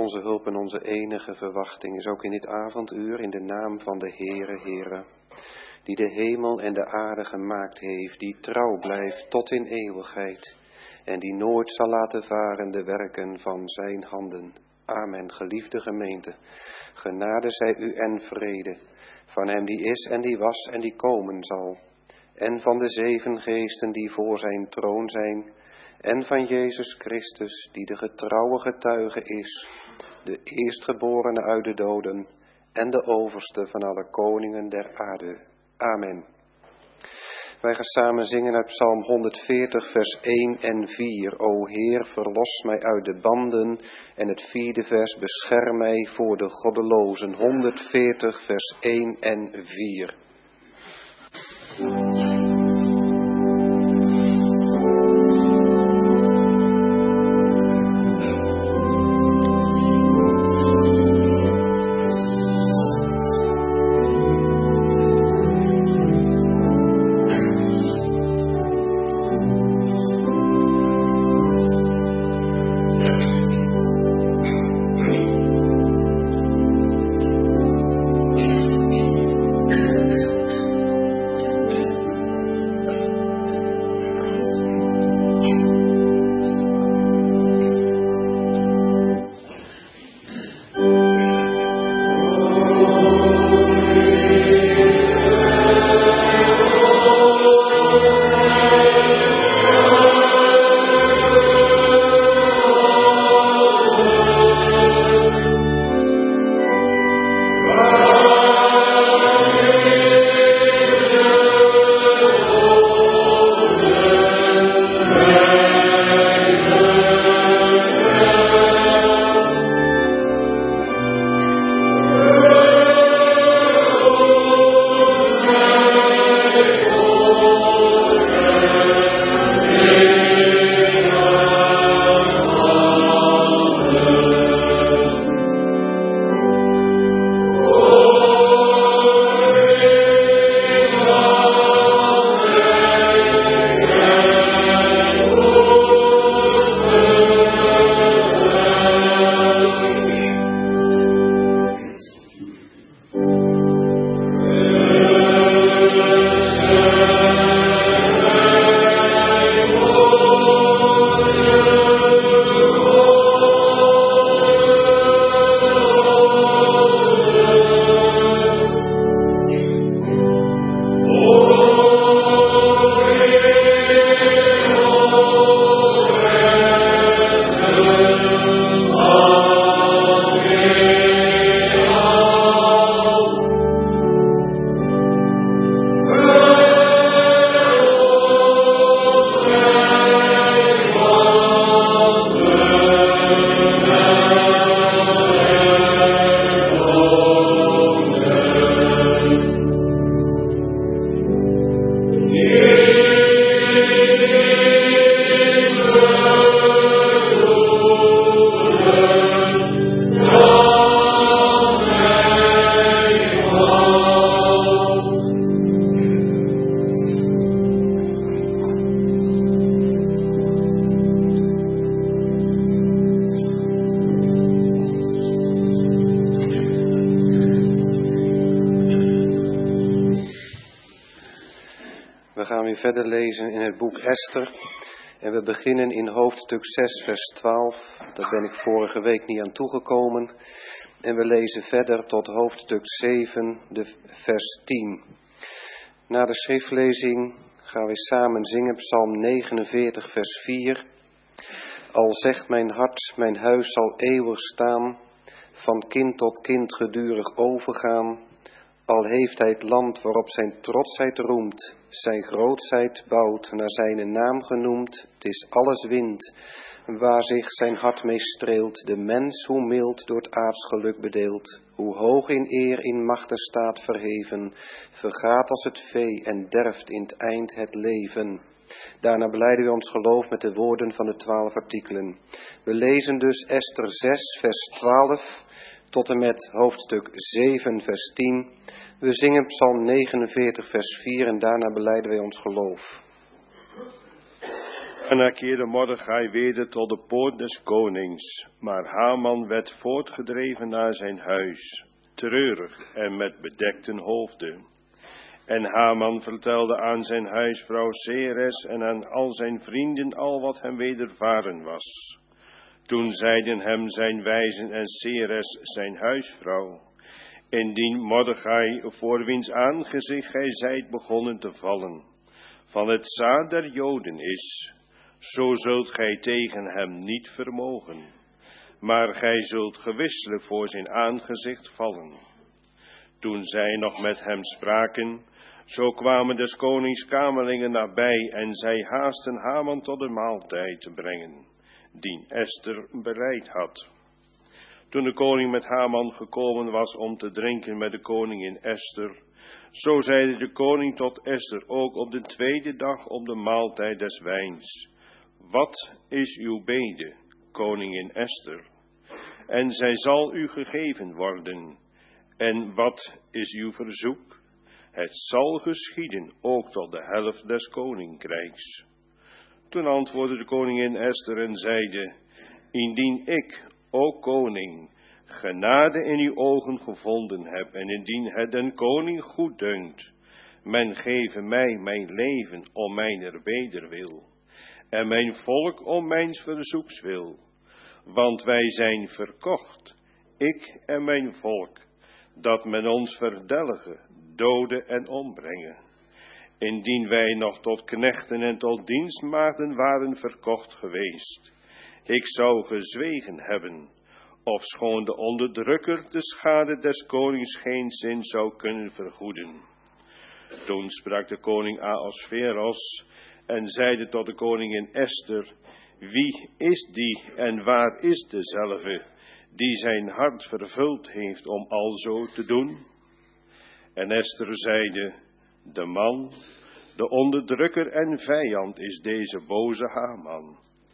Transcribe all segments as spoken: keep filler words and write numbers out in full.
onze hulp en onze enige verwachting is ook in dit avonduur in de naam van de Heere, Heere, die de hemel en de aarde gemaakt heeft, die trouw blijft tot in eeuwigheid en die nooit zal laten varen de werken van zijn handen. Amen. Geliefde gemeente, genade zij u en vrede van hem die is en die was en die komen zal, en van de zeven geesten die voor zijn troon zijn, en van Jezus Christus, die de getrouwe getuige is, de eerstgeborene uit de doden en de overste van alle koningen der aarde. Amen. Wij gaan samen zingen uit Psalm honderdveertig, vers één en vier. O Heer, verlos mij uit de banden. En het vierde vers, bescherm mij voor de goddelozen. honderdveertig, vers één en vier. Verder lezen in het boek Esther en we beginnen in hoofdstuk zes vers twaalf, daar ben ik vorige week niet aan toegekomen, en we lezen verder tot hoofdstuk zeven de vers tien. Na de schriftlezing gaan we samen zingen Psalm negenenveertig vers vier. Al zegt mijn hart, mijn huis zal eeuwig staan, van kind tot kind gedurig overgaan. Al heeft hij het land waarop zijn trotsheid roemt, zijn grootsheid bouwt, naar zijn naam genoemd, het is alles wind, waar zich zijn hart mee streelt, de mens hoe mild door het aardsgeluk bedeeld, hoe hoog in eer in machten staat verheven, vergaat als het vee en derft in het eind het leven. Daarna belijden we ons geloof met de woorden van de twaalf artikelen. We lezen dus Esther zes vers twaalf tot en met hoofdstuk zeven vers tien. We zingen Psalm negenenveertig vers vier en daarna belijden wij ons geloof. Daarna keerde Mordechai weder tot de poort des konings, maar Haman werd voortgedreven naar zijn huis, treurig en met bedekten hoofden. En Haman vertelde aan zijn huisvrouw Zeres en aan al zijn vrienden al wat hem wedervaren was. Toen zeiden hem zijn wijzen en Zeres zijn huisvrouw: indien Mordechai, voor wiens aangezicht gij zijt begonnen te vallen, van het zaad der Joden is, zo zult gij tegen hem niet vermogen, maar gij zult gewisselijk voor zijn aangezicht vallen. Toen zij nog met hem spraken, zo kwamen des konings kamerlingen nabij en zij haasten Haman tot de maaltijd te brengen, die Esther bereid had. Toen de koning met Haman gekomen was om te drinken met de koningin Esther, zo zeide de koning tot Esther ook op de tweede dag op de maaltijd des wijns: wat is uw bede, koningin Esther? En zij zal u gegeven worden. En wat is uw verzoek? Het zal geschieden, ook tot de helft des koninkrijks. Toen antwoordde de koningin Esther en zeide: indien ik, o koning, genade in uw ogen gevonden heb, en indien het den koning goed dunkt, men geve mij mijn leven om mijner wederwil, en mijn volk om mijn verzoeks wil, want wij zijn verkocht, ik en mijn volk, dat men ons verdelge, dode en ombrengen. Indien wij nog tot knechten en tot dienstmaagden waren verkocht geweest, ik zou gezwegen hebben, ofschoon de onderdrukker de schade des konings geen zin zou kunnen vergoeden. Toen sprak de koning Ahasveros en zeide tot de koningin Esther: wie is die en waar is dezelfde, die zijn hart vervuld heeft om alzo te doen? En Esther zeide: de man, de onderdrukker en vijand is deze boze Haman.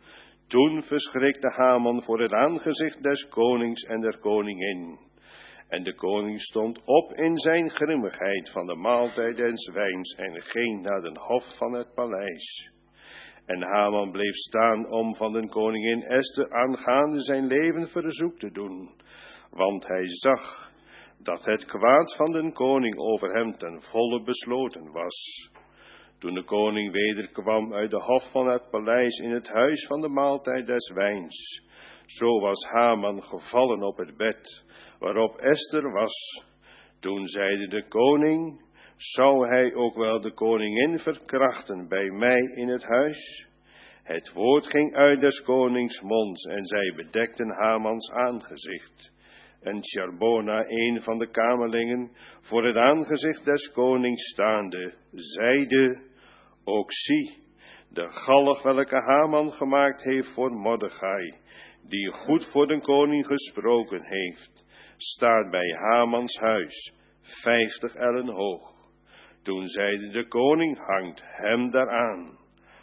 Toen verschrikte Haman voor het aangezicht des konings en der koningin. En de koning stond op in zijn grimmigheid van de maaltijd des wijns en ging naar den hof van het paleis. En Haman bleef staan om van de koningin Esther aangaande zijn leven verzoek te doen, want hij zag dat het kwaad van den koning over hem ten volle besloten was. Toen de koning wederkwam uit de hof van het paleis in het huis van de maaltijd des wijns, zo was Haman gevallen op het bed waarop Esther was. Toen zeide de koning: zou hij ook wel de koningin verkrachten bij mij in het huis? Het woord ging uit des konings mond en zij bedekten Hamans aangezicht. En Charbona, een van de kamerlingen, voor het aangezicht des konings staande, zeide: ook zie, de galg welke Haman gemaakt heeft voor Mordechai, die goed voor de koning gesproken heeft, staat bij Hamans huis, vijftig ellen hoog. Toen zeide de koning: hangt hem daaraan.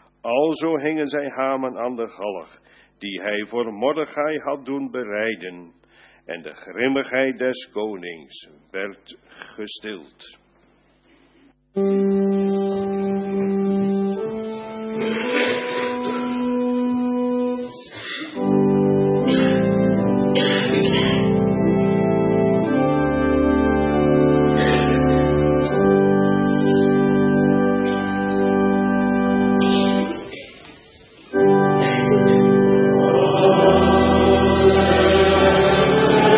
Alzo hingen zij Haman aan de galg, die hij voor Mordechai had doen bereiden. En de grimmigheid des konings werd gestild.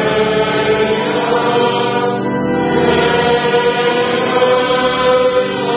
Oh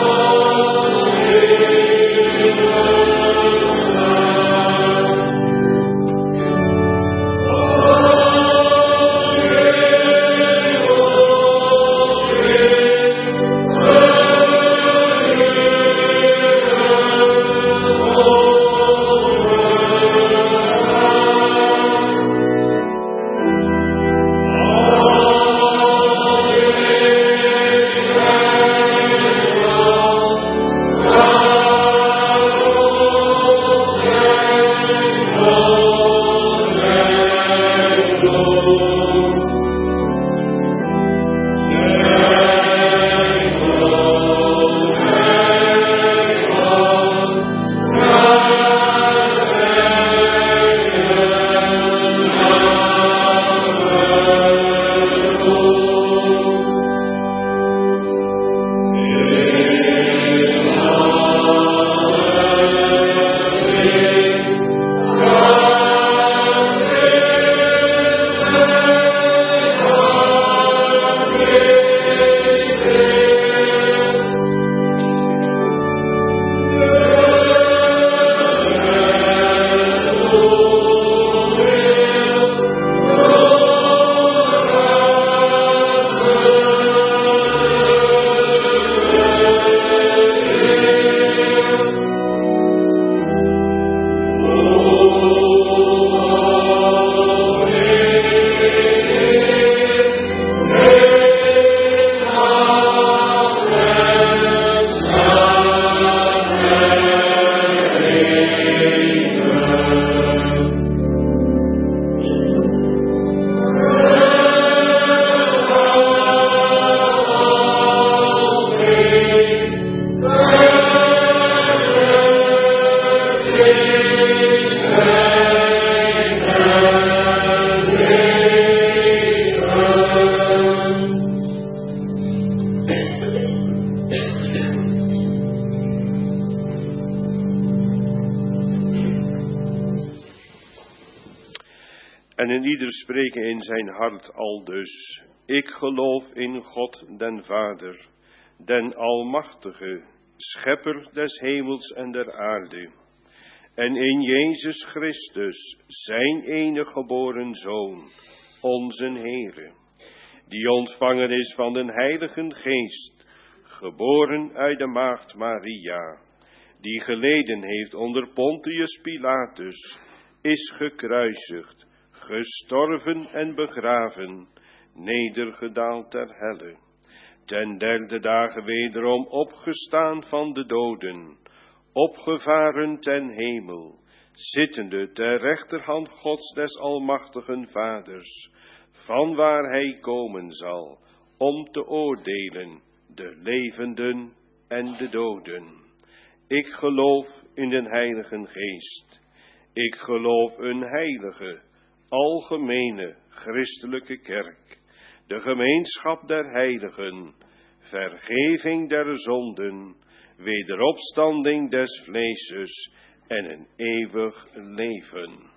ieder spreken in zijn hart aldus: ik geloof in God den Vader, den Almachtige, Schepper des hemels en der aarde, en in Jezus Christus, zijn enige geboren Zoon, onze Heere, die ontvangen is van den Heiligen Geest, geboren uit de maagd Maria, die geleden heeft onder Pontius Pilatus, is gekruisigd, gestorven en begraven, nedergedaald ter helle, ten derde dagen wederom opgestaan van de doden, opgevaren ten hemel, zittende ter rechterhand Gods des almachtigen Vaders, vanwaar hij komen zal, om te oordelen de levenden en de doden. Ik geloof in den Heiligen Geest. Ik geloof een heilige, algemene, christelijke kerk, de gemeenschap der heiligen, vergeving der zonden, wederopstanding des vleeses en een eeuwig leven.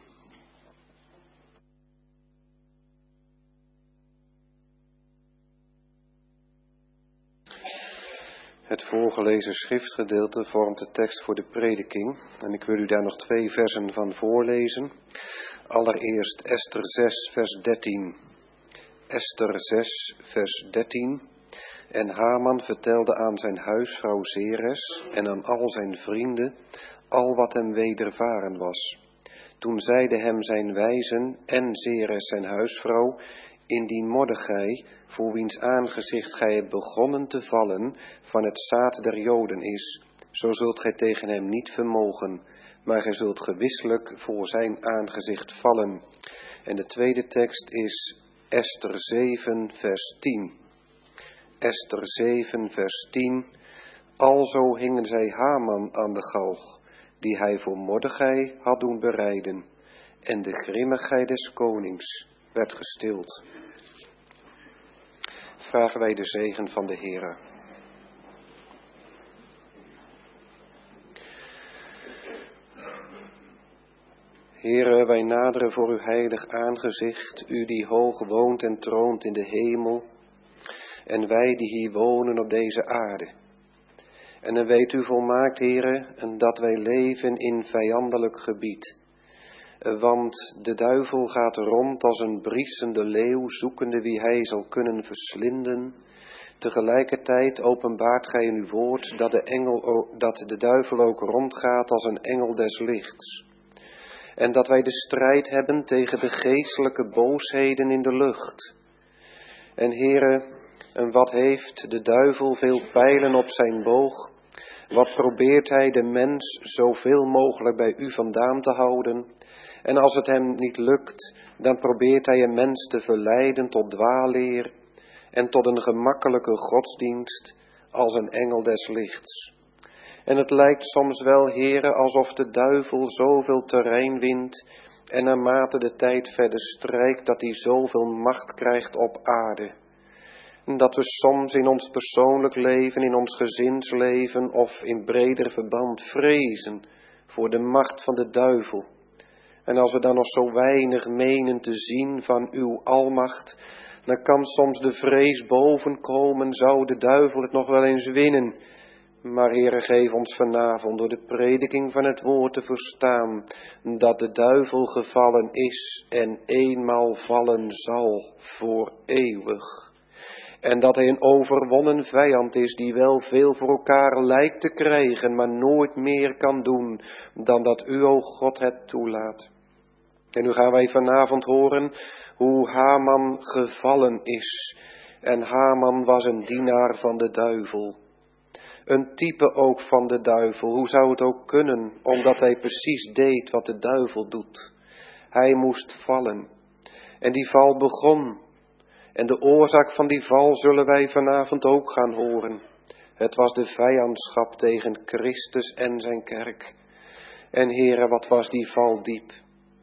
Het voorgelezen schriftgedeelte vormt de tekst voor de prediking en ik wil u daar nog twee versen van voorlezen. Allereerst Ester zes vers dertien. Ester zes vers dertien. En Haman vertelde aan zijn huisvrouw Zeres en aan al zijn vrienden al wat hem wedervaren was. Toen zeiden hem zijn wijzen en Zeres zijn huisvrouw: indien Mordechai, voor wiens aangezicht gij hebt begonnen te vallen, van het zaad der Joden is, zo zult gij tegen hem niet vermogen, maar gij zult gewisselijk voor zijn aangezicht vallen. En de tweede tekst is Ester zeven vers tien. Ester zeven vers tien. Alzo hingen zij Haman aan de galg, die hij voor Mordechai had doen bereiden, en de grimmigheid des konings werd gestild. Vragen wij de zegen van de Heere. Heere, wij naderen voor uw heilig aangezicht, u die hoog woont en troont in de hemel, en wij die hier wonen op deze aarde. En dan weet u volmaakt, Heere, dat wij leven in vijandelijk gebied. Want de duivel gaat rond als een briesende leeuw, zoekende wie hij zal kunnen verslinden. Tegelijkertijd openbaart gij in uw woord dat de, engel, dat de duivel ook rondgaat als een engel des lichts. En dat wij de strijd hebben tegen de geestelijke boosheden in de lucht. En Heere, en wat heeft de duivel veel pijlen op zijn boog? Wat probeert hij de mens zoveel mogelijk bij u vandaan te houden? En als het hem niet lukt, dan probeert hij een mens te verleiden tot dwaalleer en tot een gemakkelijke godsdienst als een engel des lichts. En het lijkt soms wel, Heere, alsof de duivel zoveel terrein wint en naarmate de tijd verder strijkt, dat hij zoveel macht krijgt op aarde. En dat we soms in ons persoonlijk leven, in ons gezinsleven of in breder verband vrezen voor de macht van de duivel. En als we dan nog zo weinig menen te zien van uw almacht, dan kan soms de vrees bovenkomen, zou de duivel het nog wel eens winnen. Maar Heere, geef ons vanavond door de prediking van het woord te verstaan, dat de duivel gevallen is en eenmaal vallen zal voor eeuwig. En dat hij een overwonnen vijand is die wel veel voor elkaar lijkt te krijgen, maar nooit meer kan doen dan dat u, o God, het toelaat. En nu gaan wij vanavond horen hoe Haman gevallen is. En Haman was een dienaar van de duivel. Een type ook van de duivel. Hoe zou het ook kunnen? Omdat hij precies deed wat de duivel doet. Hij moest vallen. En die val begon. En de oorzaak van die val zullen wij vanavond ook gaan horen. Het was de vijandschap tegen Christus en zijn kerk. En Heere, wat was die val diep.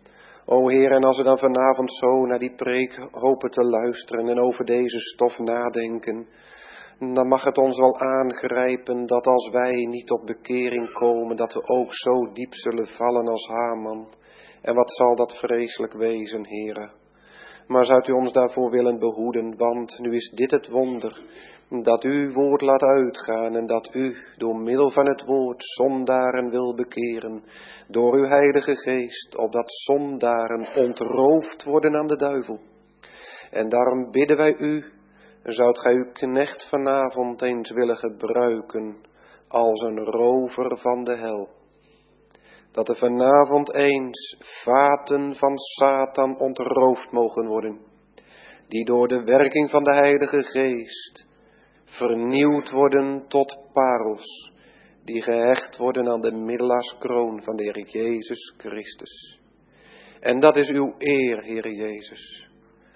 O Heer, en als we dan vanavond zo naar die preek hopen te luisteren en over deze stof nadenken, dan mag het ons wel aangrijpen dat als wij niet tot bekering komen, dat we ook zo diep zullen vallen als Haman. En wat zal dat vreselijk wezen, Heere. Maar zou u ons daarvoor willen behoeden, want nu is dit het wonder, dat u uw woord laat uitgaan en dat u door middel van het woord zondaren wil bekeren, door uw heilige geest, opdat zondaren ontroofd worden aan de duivel. En daarom bidden wij u, zoudt gij uw knecht vanavond eens willen gebruiken als een rover van de hel. Dat er vanavond eens vaten van Satan ontroofd mogen worden, die door de werking van de Heilige Geest vernieuwd worden tot parels, die gehecht worden aan de middelaarskroon van de Heer Jezus Christus. En dat is uw eer, Heer Jezus,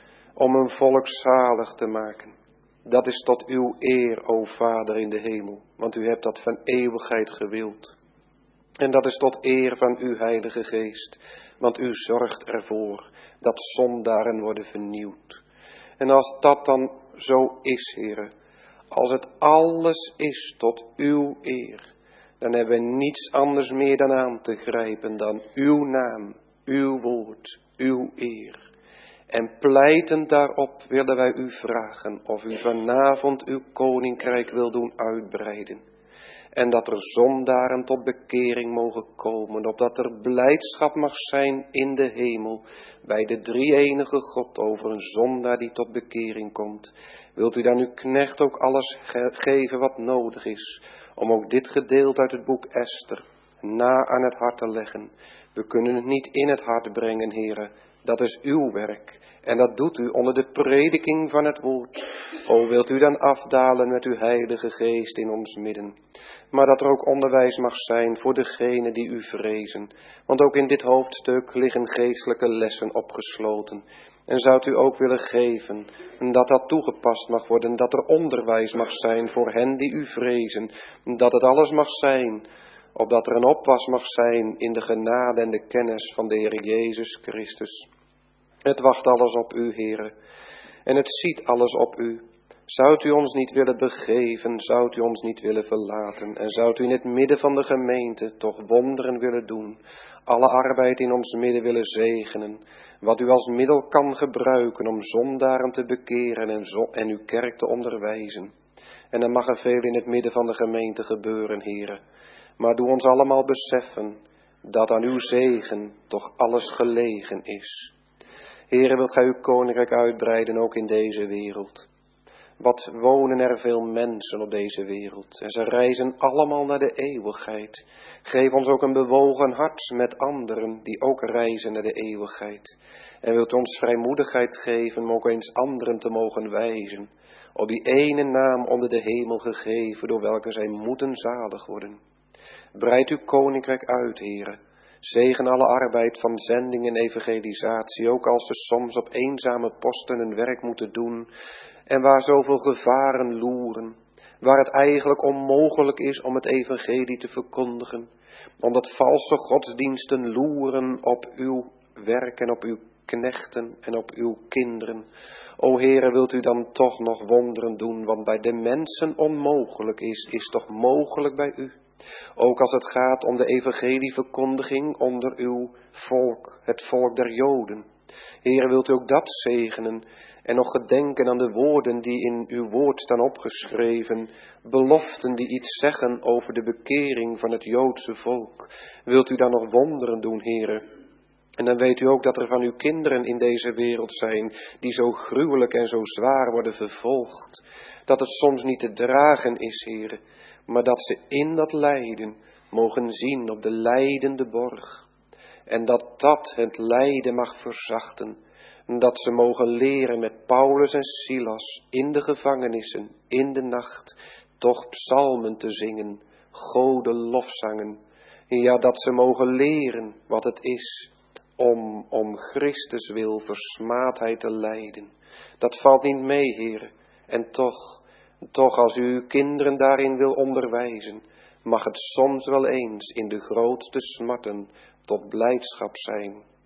om een volk zalig te maken. Dat is tot uw eer, o Vader in de hemel, want u hebt dat van eeuwigheid gewild. En dat is tot eer van uw Heilige Geest, want u zorgt ervoor dat zondaren worden vernieuwd. En als dat dan zo is, Heere, als het alles is tot uw eer, dan hebben we niets anders meer dan aan te grijpen dan uw naam, uw woord, uw eer. En pleitend daarop willen wij u vragen of u vanavond uw koninkrijk wil doen uitbreiden. En dat er zondaren tot bekering mogen komen, opdat er blijdschap mag zijn in de hemel bij de drie-enige God over een zondaar die tot bekering komt. Wilt u dan uw knecht ook alles ge- geven wat nodig is, om ook dit gedeelte uit het boek Esther na aan het hart te leggen. We kunnen het niet in het hart brengen, Heere, dat is uw werk. En dat doet u onder de prediking van het woord. O, wilt u dan afdalen met uw Heilige Geest in ons midden. Maar dat er ook onderwijs mag zijn voor degenen die u vrezen. Want ook in dit hoofdstuk liggen geestelijke lessen opgesloten. En zoudt u ook willen geven dat dat toegepast mag worden. Dat er onderwijs mag zijn voor hen die u vrezen. Dat het alles mag zijn, opdat er een opwas mag zijn in de genade en de kennis van de Heer Jezus Christus. Het wacht alles op u, Heere, en het ziet alles op u. Zoudt u ons niet willen begeven, zoudt u ons niet willen verlaten, en zoudt u in het midden van de gemeente toch wonderen willen doen, alle arbeid in ons midden willen zegenen, wat u als middel kan gebruiken om zondaren te bekeren en, zo, en uw kerk te onderwijzen. En dan mag er veel in het midden van de gemeente gebeuren, Heere, maar doe ons allemaal beseffen dat aan uw zegen toch alles gelegen is. Heere, wilt gij uw koninkrijk uitbreiden ook in deze wereld? Wat wonen er veel mensen op deze wereld en ze reizen allemaal naar de eeuwigheid. Geef ons ook een bewogen hart met anderen die ook reizen naar de eeuwigheid. En wilt u ons vrijmoedigheid geven om ook eens anderen te mogen wijzen op die ene naam onder de hemel gegeven door welke zij moeten zalig worden. Breid uw koninkrijk uit, Heere. Zegen alle arbeid van zending en evangelisatie, ook als ze soms op eenzame posten hun werk moeten doen en waar zoveel gevaren loeren, waar het eigenlijk onmogelijk is om het evangelie te verkondigen, omdat valse godsdiensten loeren op uw werk en op uw knechten en op uw kinderen. O Heere, wilt u dan toch nog wonderen doen, want bij de mensen onmogelijk is, is toch mogelijk bij u. Ook als het gaat om de evangelieverkondiging onder uw volk, het volk der Joden. Heere, wilt u ook dat zegenen en nog gedenken aan de woorden die in uw woord staan opgeschreven, beloften die iets zeggen over de bekering van het Joodse volk. Wilt u dan nog wonderen doen, Heere? En dan weet u ook dat er van uw kinderen in deze wereld zijn die zo gruwelijk en zo zwaar worden vervolgd, dat het soms niet te dragen is, Heere, maar dat ze in dat lijden mogen zien op de lijdende borg. En dat dat het lijden mag verzachten. Dat ze mogen leren met Paulus en Silas in de gevangenissen, in de nacht, toch psalmen te zingen, Gode lofzangen. Ja, dat ze mogen leren wat het is om, om Christus wil versmaadheid te lijden. Dat valt niet mee, Heere. En toch... Toch als u uw kinderen daarin wil onderwijzen, mag het soms wel eens in de grootste smarten tot blijdschap zijn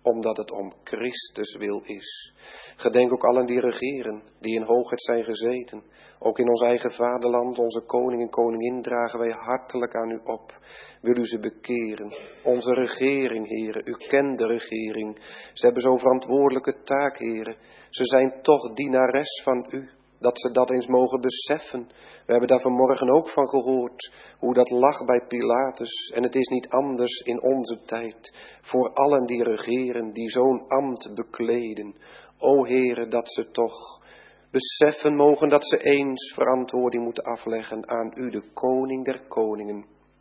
omdat het om Christus wil is. Gedenk ook allen die regeren, die in hoogheid zijn gezeten. Ook in ons eigen vaderland, onze koning en koningin, dragen wij hartelijk aan u op. Wil u ze bekeren. Onze regering, heren, u kent de regering. Ze hebben zo'n verantwoordelijke taak, heren. Ze zijn toch dienares van u. Dat ze dat eens mogen beseffen. We hebben daar vanmorgen ook van gehoord, hoe dat lag bij Pilatus. En het is niet anders in onze tijd, voor allen die regeren, die zo'n ambt bekleden. O Heere, dat ze toch beseffen mogen dat ze eens verantwoording moeten afleggen aan u, de koning der koningen.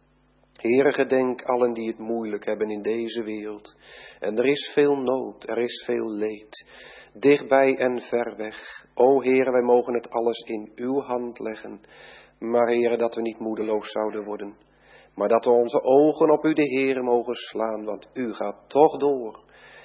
Heere, gedenk allen die het moeilijk hebben in deze wereld. En er is veel nood, er is veel leed, dichtbij en ver weg. O Heere, wij mogen het alles in uw hand leggen. Maar Heere, dat we niet moedeloos zouden worden. Maar dat we onze ogen op u, de Heere, mogen slaan, want u gaat toch door.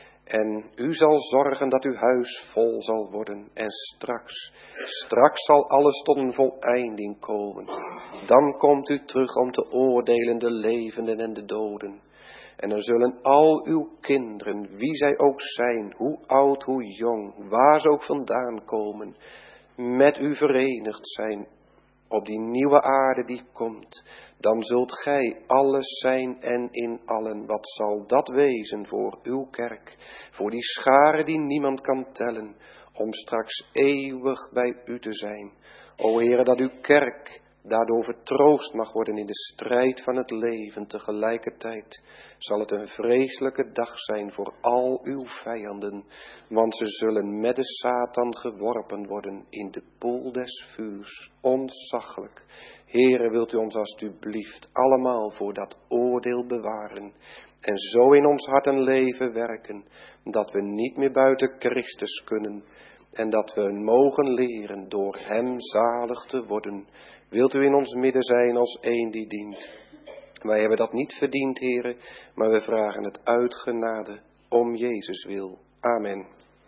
En u zal zorgen dat uw huis vol zal worden. En straks, straks zal alles tot een voleinding komen. Dan komt u terug om te oordelen de levenden en de doden. En dan zullen al uw kinderen, wie zij ook zijn, hoe oud, hoe jong, waar ze ook vandaan komen, met u verenigd zijn op die nieuwe aarde die komt. Dan zult gij alles zijn en in allen. Wat zal dat wezen voor uw kerk, voor die schare die niemand kan tellen, om straks eeuwig bij u te zijn. O Heere, dat uw kerk daardoor vertroost mag worden in de strijd van het leven. Tegelijkertijd zal het een vreselijke dag zijn voor al uw vijanden, want ze zullen met de Satan geworpen worden in de poel des vuurs. Ontzaglijk. Heere, wilt u ons alstublieft allemaal voor dat oordeel bewaren en zo in ons hart en leven werken, dat we niet meer buiten Christus kunnen en dat we mogen leren door hem zalig te worden. Wilt u in ons midden zijn als een die dient. Wij hebben dat niet verdiend, Heere, maar we vragen het uit genade om Jezus wil. Amen.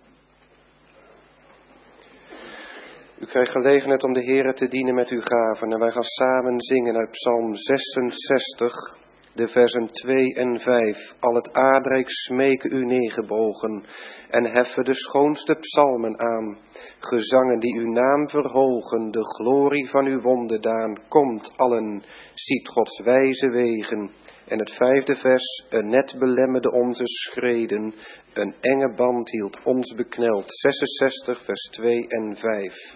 U krijgt gelegenheid om de Heere te dienen met uw gaven. En wij gaan samen zingen uit Psalm zesenzestig, de versen twee en vijf. Al het aardrijk smeken u neergebogen en heffen de schoonste psalmen aan. Gezangen die uw naam verhogen, de glorie van uw wonderdaan. Komt allen, ziet Gods wijze wegen. En het vijfde vers, een net belemmerde onze schreden. Een enge band hield ons bekneld. zesenzestig vers twee en vijf.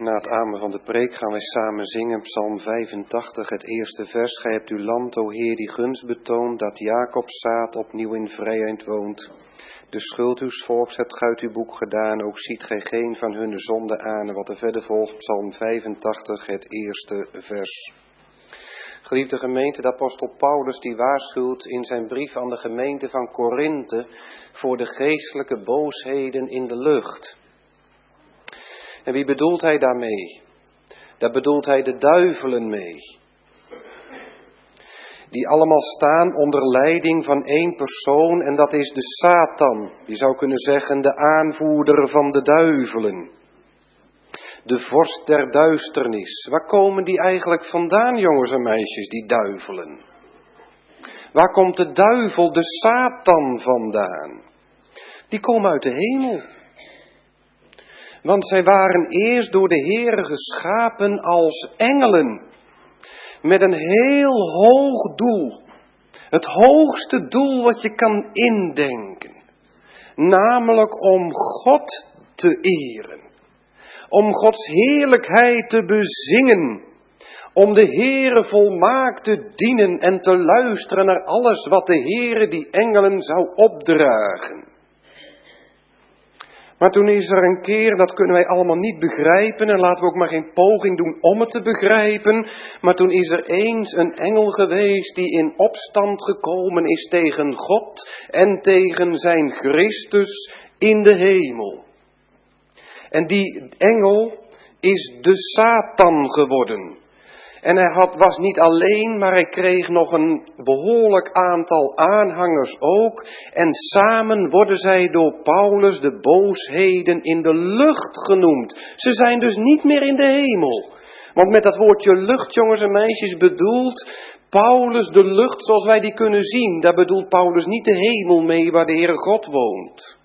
Na het amen van de preek gaan wij samen zingen Psalm vijfentachtig, het eerste vers. Gij hebt uw land, o Heer, die gunst betoond, dat Jacobs zaad opnieuw in vrijheid woont. De schuld uws volks hebt gij uit uw boek gedaan, ook ziet gij geen van hunne zonde aan. En wat er verder volgt, Psalm vijfentachtig, het eerste vers. Geliefde gemeente, de apostel Paulus die waarschuwt in zijn brief aan de gemeente van Korinthe voor de geestelijke boosheden in de lucht. En wie bedoelt hij daarmee? Daar bedoelt hij de duivelen mee. Die allemaal staan onder leiding van één persoon en dat is de Satan. Je zou kunnen zeggen de aanvoerder van de duivelen. De vorst der duisternis. Waar komen die eigenlijk vandaan, jongens en meisjes, die duivelen? Waar komt de duivel, de Satan, vandaan? Die komen uit de hemel. Want zij waren eerst door de Heere geschapen als engelen. Met een heel hoog doel. Het hoogste doel wat je kan indenken. Namelijk om God te eren. Om Gods heerlijkheid te bezingen. Om de Heere volmaakt te dienen en te luisteren naar alles wat de Heere die engelen zou opdragen. Maar toen is er een keer, dat kunnen wij allemaal niet begrijpen en laten we ook maar geen poging doen om het te begrijpen. Maar toen is er eens een engel geweest die in opstand gekomen is tegen God en tegen zijn Christus in de hemel. En die engel is de Satan geworden. En hij had, was niet alleen, maar hij kreeg nog een behoorlijk aantal aanhangers ook. En samen worden zij door Paulus de boosheden in de lucht genoemd. Ze zijn dus niet meer in de hemel. Want met dat woordje lucht, jongens en meisjes, bedoelt Paulus de lucht zoals wij die kunnen zien. Daar bedoelt Paulus niet de hemel mee waar de Heere God woont.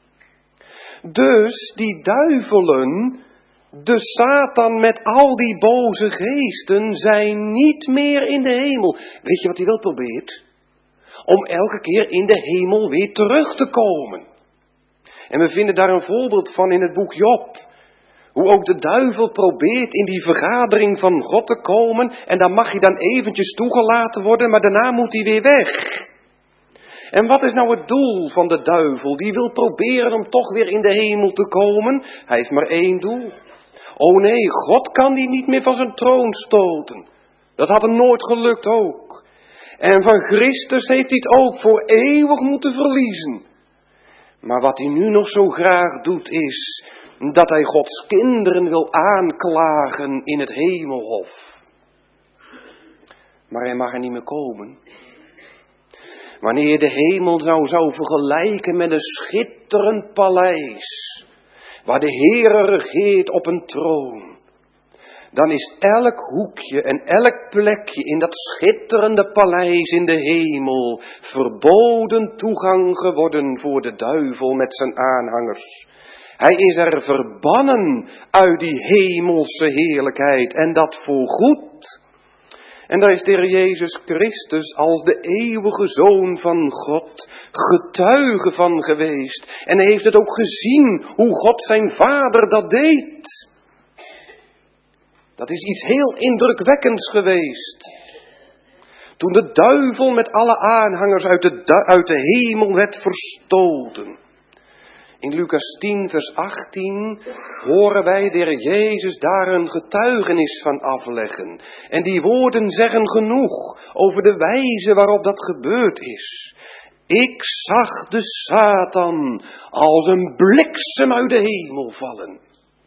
Dus die duivelen, de Satan met al die boze geesten, zijn niet meer in de hemel. Weet je wat hij wel probeert? Om elke keer in de hemel weer terug te komen. En we vinden daar een voorbeeld van in het boek Job. Hoe ook de duivel probeert in die vergadering van God te komen. En dan mag hij dan eventjes toegelaten worden, maar daarna moet hij weer weg. En wat is nou het doel van de duivel? Die wil proberen om toch weer in de hemel te komen. Hij heeft maar één doel. Oh nee, God kan die niet meer van zijn troon stoten. Dat had hem nooit gelukt ook. En van Christus heeft hij het ook voor eeuwig moeten verliezen. Maar wat hij nu nog zo graag doet is dat hij Gods kinderen wil aanklagen in het hemelhof. Maar hij mag er niet meer komen. Wanneer je de hemel nou zou vergelijken met een schitterend paleis, waar de Heere regeert op een troon, dan is elk hoekje en elk plekje in dat schitterende paleis in de hemel verboden toegang geworden voor de duivel met zijn aanhangers. Hij is er verbannen uit die hemelse heerlijkheid en dat voorgoed. En daar is de Heer Jezus Christus als de eeuwige Zoon van God getuige van geweest. En hij heeft het ook gezien hoe God zijn Vader dat deed. Dat is iets heel indrukwekkends geweest. Toen de duivel met alle aanhangers uit de, uit de hemel werd verstoten. In Lucas tien vers achttien horen wij de Heer Jezus daar een getuigenis van afleggen. En die woorden zeggen genoeg over de wijze waarop dat gebeurd is. Ik zag de Satan als een bliksem uit de hemel vallen.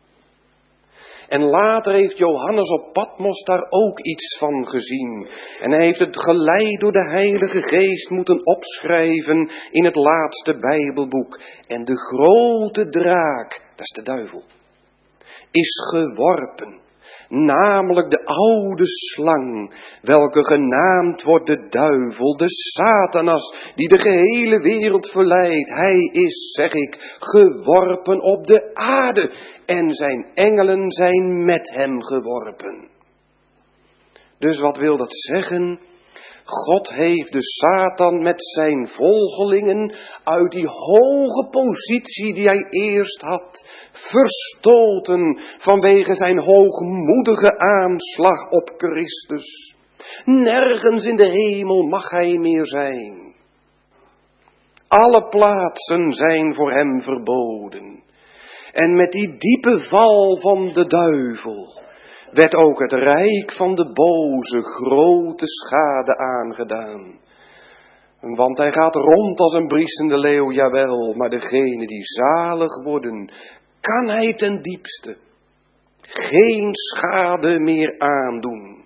En later heeft Johannes op Patmos daar ook iets van gezien. En hij heeft het geleid door de Heilige Geest moeten opschrijven in het laatste Bijbelboek. En de grote draak, dat is de duivel, is geworpen. Namelijk de oude slang, welke genaamd wordt de duivel, de Satanas, die de gehele wereld verleidt. Hij is, zeg ik, geworpen op de aarde en zijn engelen zijn met hem geworpen. Dus wat wil dat zeggen? God heeft de Satan met zijn volgelingen uit die hoge positie die hij eerst had, verstoten vanwege zijn hoogmoedige aanslag op Christus. Nergens in de hemel mag hij meer zijn. Alle plaatsen zijn voor hem verboden. En met die diepe val van de duivel werd ook het rijk van de boze grote schade aangedaan. Want hij gaat rond als een briesende leeuw, jawel, maar degene die zalig worden, kan hij ten diepste geen schade meer aandoen.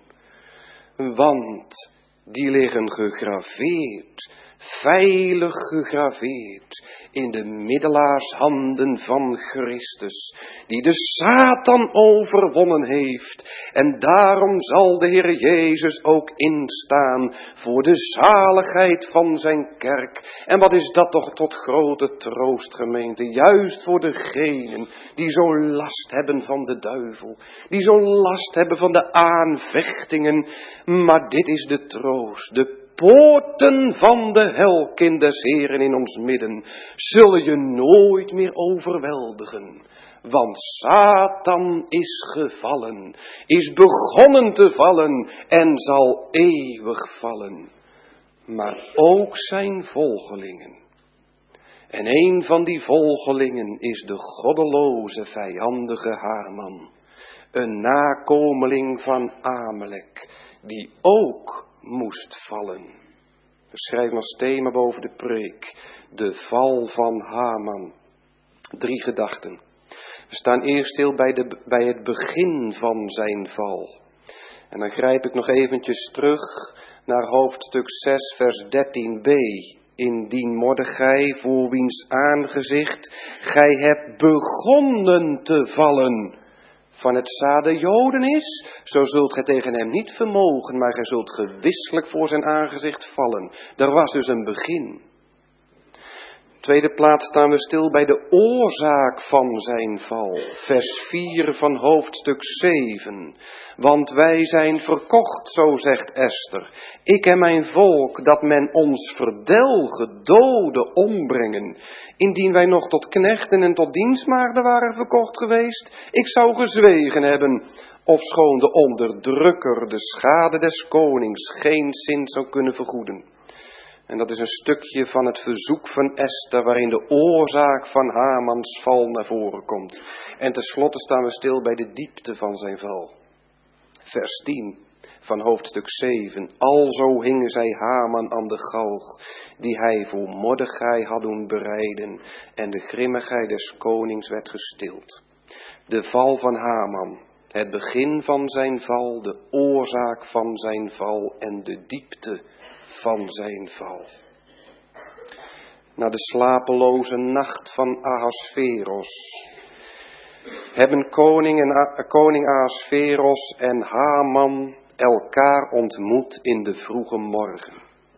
Want die liggen gegraveerd, veilig gegraveerd in de middelaarshanden van Christus, die de Satan overwonnen heeft. En daarom zal de Heer Jezus ook instaan voor de zaligheid van zijn kerk. En wat is dat toch tot grote troost, gemeente, juist voor degenen die zo last hebben van de duivel, die zo last hebben van de aanvechtingen. Maar dit is de troost, de poorten van de hel, kind des Heren in ons midden, zullen je nooit meer overweldigen. Want Satan is gevallen, is begonnen te vallen en zal eeuwig vallen. Maar ook zijn volgelingen. En een van die volgelingen is de goddeloze, vijandige Haman. Een nakomeling van Amalek, die ook moest vallen. We schrijven als thema boven de preek, de val van Haman. Drie gedachten. We staan eerst stil bij, de, bij het begin van zijn val. En dan grijp ik nog eventjes terug naar hoofdstuk zes vers dertien b. Indien Mordechai, voor wiens aangezicht gij hebt begonnen te vallen, van het zade Joden is, zo zult gij tegen hem niet vermogen, maar gij zult gewisselijk voor zijn aangezicht vallen. Er was dus een begin. Tweede plaats staan we stil bij de oorzaak van zijn val. Vers vier van hoofdstuk zeven. Want wij zijn verkocht, zo zegt Esther. Ik en mijn volk, dat men ons verdelgen, doden, ombrengen. Indien wij nog tot knechten en tot dienstmaagden waren verkocht geweest, ik zou gezwegen hebben, ofschoon de onderdrukker de schade des konings geen zin zou kunnen vergoeden. En dat is een stukje van het verzoek van Esther, waarin de oorzaak van Hamans val naar voren komt. En tenslotte staan we stil bij de diepte van zijn val. Vers tien van hoofdstuk zeven. Alzo hingen zij Haman aan de galg, die hij voor Mordechai had doen bereiden, en de grimmigheid des konings werd gestild. De val van Haman, het begin van zijn val, de oorzaak van zijn val en de diepte van zijn val. Na de slapeloze nacht van Ahasveros hebben koning, en, koning Ahasveros en Haman elkaar ontmoet in de vroege morgen.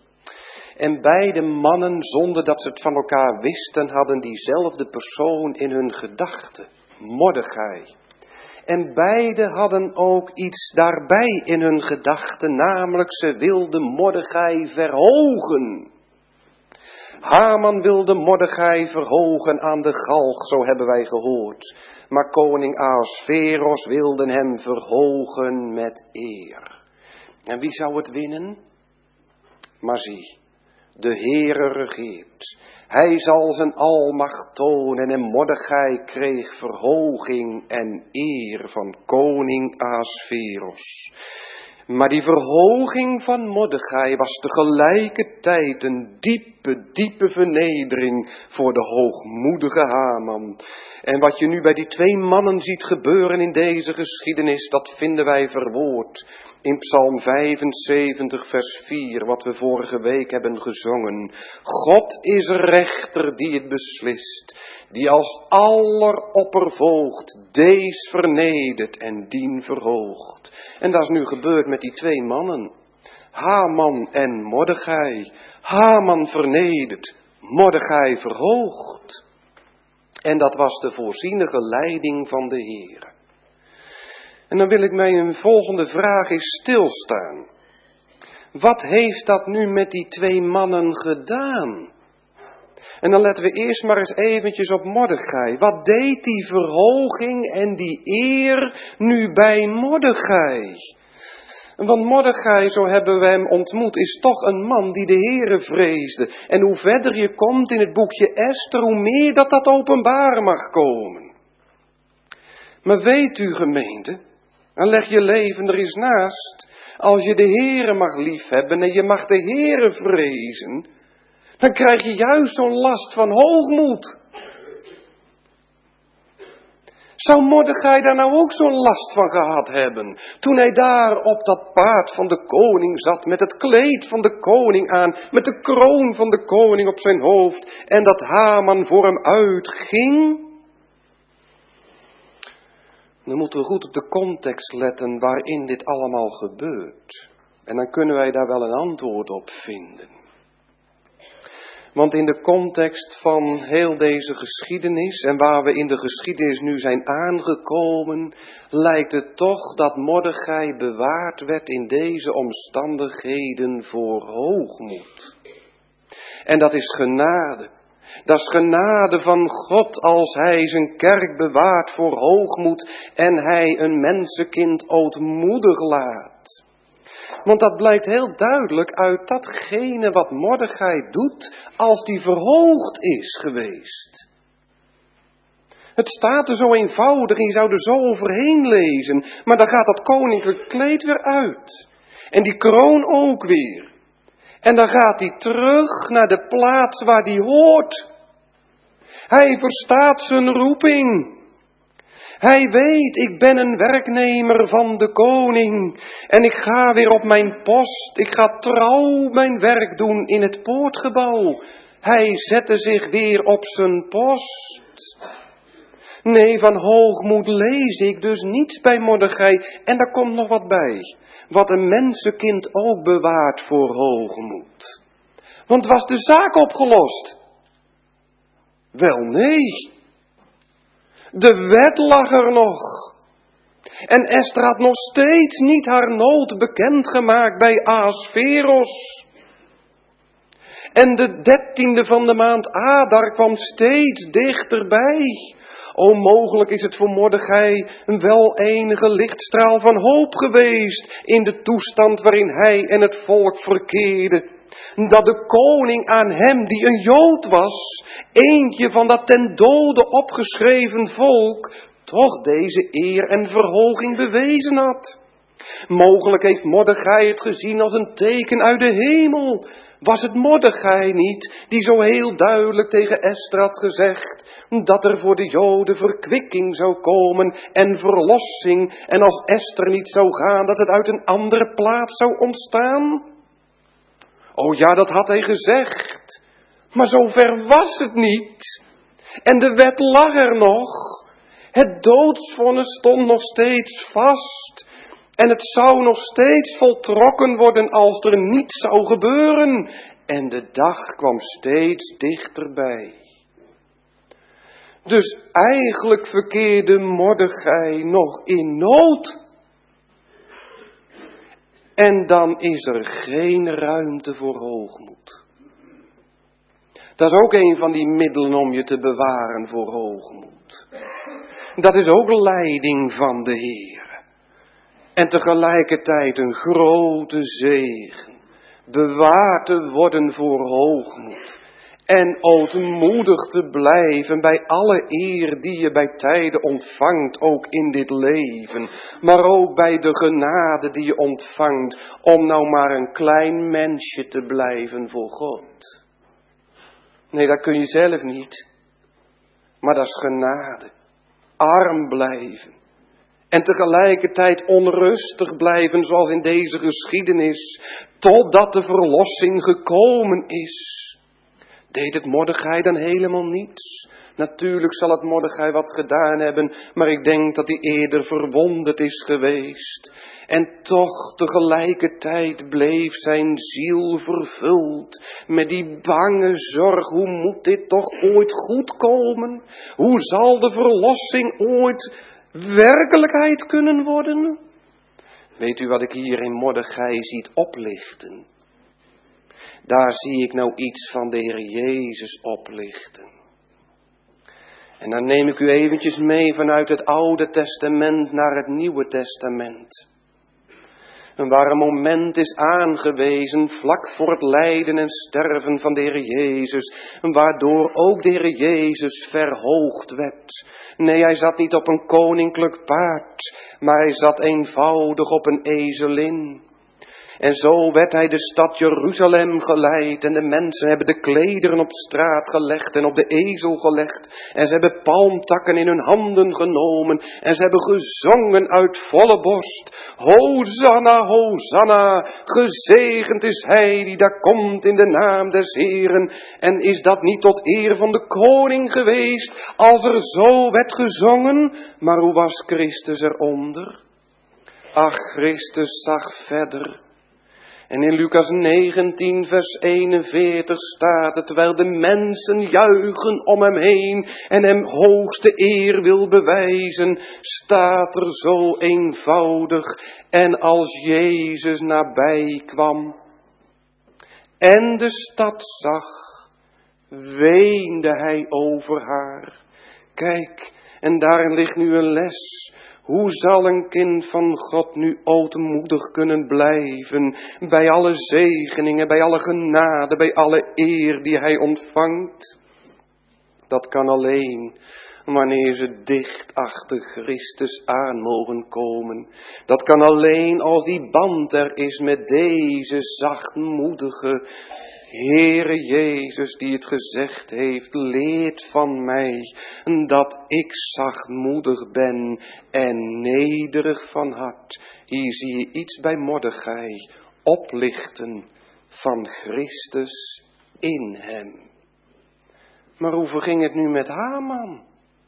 En beide mannen, zonder dat ze het van elkaar wisten, hadden diezelfde persoon in hun gedachten, Mordechai. En beide hadden ook iets daarbij in hun gedachten, namelijk ze wilden Mordechai verhogen. Haman wilde Mordechai verhogen aan de galg, zo hebben wij gehoord. Maar koning Ahasveros wilde hem verhogen met eer. En wie zou het winnen? Maar zie, de Heere regeert. Hij zal zijn almacht tonen en Mordechai kreeg verhoging en eer van koning Ahasveros. Maar die verhoging van Mordechai was tegelijkertijd een diepe, diepe vernedering voor de hoogmoedige Haman. En wat je nu bij die twee mannen ziet gebeuren in deze geschiedenis, dat vinden wij verwoord in Psalm vijfenzeventig vers vier, wat we vorige week hebben gezongen. God is rechter die het beslist, die als alleroppervoogd dees vernedert en dien verhoogt. En dat is nu gebeurd met die twee mannen, Haman en Mordechai. Haman vernedert, Mordechai verhoogt. En dat was de voorzienige leiding van de Heer. En dan wil ik mij een volgende vraag eens stilstaan. Wat heeft dat nu met die twee mannen gedaan? En dan letten we eerst maar eens eventjes op Mordechai. Wat deed die verhoging en die eer nu bij Mordechai? Want Mordechai, zo hebben we hem ontmoet, is toch een man die de Heere vreesde. En hoe verder je komt in het boekje Esther, hoe meer dat dat openbaar mag komen. Maar weet u, gemeente, dan leg je leven er eens naast. Als je de Heere mag liefhebben en je mag de Heere vrezen, dan krijg je juist zo'n last van hoogmoed. Zou Mordechai daar nou ook zo'n last van gehad hebben? Toen hij daar op dat paard van de koning zat, met het kleed van de koning aan, met de kroon van de koning op zijn hoofd, en dat Haman voor hem uitging? Dan moeten we goed op de context letten waarin dit allemaal gebeurt. En dan kunnen wij daar wel een antwoord op vinden. Want in de context van heel deze geschiedenis en waar we in de geschiedenis nu zijn aangekomen, lijkt het toch dat Mordechai bewaard werd in deze omstandigheden voor hoogmoed. En dat is genade. Dat is genade van God als hij zijn kerk bewaart voor hoogmoed en hij een mensenkind ootmoedig laat. Want dat blijkt heel duidelijk uit datgene wat Mordechai doet als die verhoogd is geweest. Het staat er zo eenvoudig en je zou er zo overheen lezen, maar dan gaat dat koninklijk kleed weer uit. En die kroon ook weer. En dan gaat hij terug naar de plaats waar hij hoort. Hij verstaat zijn roeping. Hij weet, ik ben een werknemer van de koning. En ik ga weer op mijn post. Ik ga trouw mijn werk doen in het poortgebouw. Hij zette zich weer op zijn post. Nee, van hoogmoed lees ik dus niets bij Mordechai. En daar komt nog wat bij. Wat een mensenkind ook bewaart voor hoogmoed. Want was de zaak opgelost? Wel nee. De wet lag er nog. En Esther had nog steeds niet haar nood bekendgemaakt bij Ahasveros. En de dertiende van de maand Adar kwam steeds dichterbij. O, mogelijk is het voor Mordechai wel enige lichtstraal van hoop geweest in de toestand waarin hij en het volk verkeerden. Dat de koning aan hem, die een Jood was, eentje van dat ten dode opgeschreven volk, toch deze eer en verhoging bewezen had. Mogelijk heeft Mordechai het gezien als een teken uit de hemel. Was het Mordechai niet die zo heel duidelijk tegen Esther had gezegd dat er voor de Joden verkwikking zou komen en verlossing, en als Esther niet zou gaan, dat het uit een andere plaats zou ontstaan? Oh ja, dat had hij gezegd, maar zover was het niet. En de wet lag er nog. Het doodsvonnis stond nog steeds vast. En het zou nog steeds voltrokken worden als er niets zou gebeuren. En de dag kwam steeds dichterbij. Dus eigenlijk verkeerde Mordechai nog in nood. En dan is er geen ruimte voor hoogmoed. Dat is ook een van die middelen om je te bewaren voor hoogmoed. Dat is ook leiding van de Heer. En tegelijkertijd een grote zegen. Bewaard te worden voor hoogmoed. En ootmoedig te blijven bij alle eer die je bij tijden ontvangt, ook in dit leven. Maar ook bij de genade die je ontvangt, om nou maar een klein mensje te blijven voor God. Nee, dat kun je zelf niet. Maar dat is genade. Arm blijven. En tegelijkertijd onrustig blijven, zoals in deze geschiedenis, totdat de verlossing gekomen is. Deed het Mordechai dan helemaal niets? Natuurlijk zal het Mordechai wat gedaan hebben, maar ik denk dat hij eerder verwonderd is geweest. En toch tegelijkertijd bleef zijn ziel vervuld met die bange zorg. Hoe moet dit toch ooit goed komen? Hoe zal de verlossing ooit werkelijkheid kunnen worden? Weet u wat ik hier in Mordechai ziet oplichten? Daar zie ik nou iets van de Heer Jezus oplichten. En dan neem ik u eventjes mee vanuit het Oude Testament naar het Nieuwe Testament. En waar een moment is aangewezen vlak voor het lijden en sterven van de Heer Jezus, waardoor ook de Heer Jezus verhoogd werd. Nee, hij zat niet op een koninklijk paard, maar hij zat eenvoudig op een ezelin. En zo werd hij de stad Jeruzalem geleid en de mensen hebben de klederen op straat gelegd en op de ezel gelegd. En ze hebben palmtakken in hun handen genomen en ze hebben gezongen uit volle borst. Hosanna, Hosanna, gezegend is hij die daar komt in de naam des Heeren. En is dat niet tot eer van de koning geweest als er zo werd gezongen? Maar hoe was Christus eronder? Ach, Christus zag verder. En in Lucas negentien vers eenenveertig staat het, terwijl de mensen juichen om hem heen en hem hoogste eer wil bewijzen, staat er zo eenvoudig. En als Jezus nabij kwam en de stad zag, weende hij over haar. Kijk, en daarin ligt nu een les. Hoe zal een kind van God nu ootmoedig kunnen blijven bij alle zegeningen, bij alle genade, bij alle eer die hij ontvangt? Dat kan alleen wanneer ze dicht achter Christus aan mogen komen. Dat kan alleen als die band er is met deze zachtmoedige Heere Jezus die het gezegd heeft, leert van mij dat ik zachtmoedig ben en nederig van hart. Hier zie je iets bij Mordechai oplichten van Christus in hem. Maar hoe verging het nu met Haman?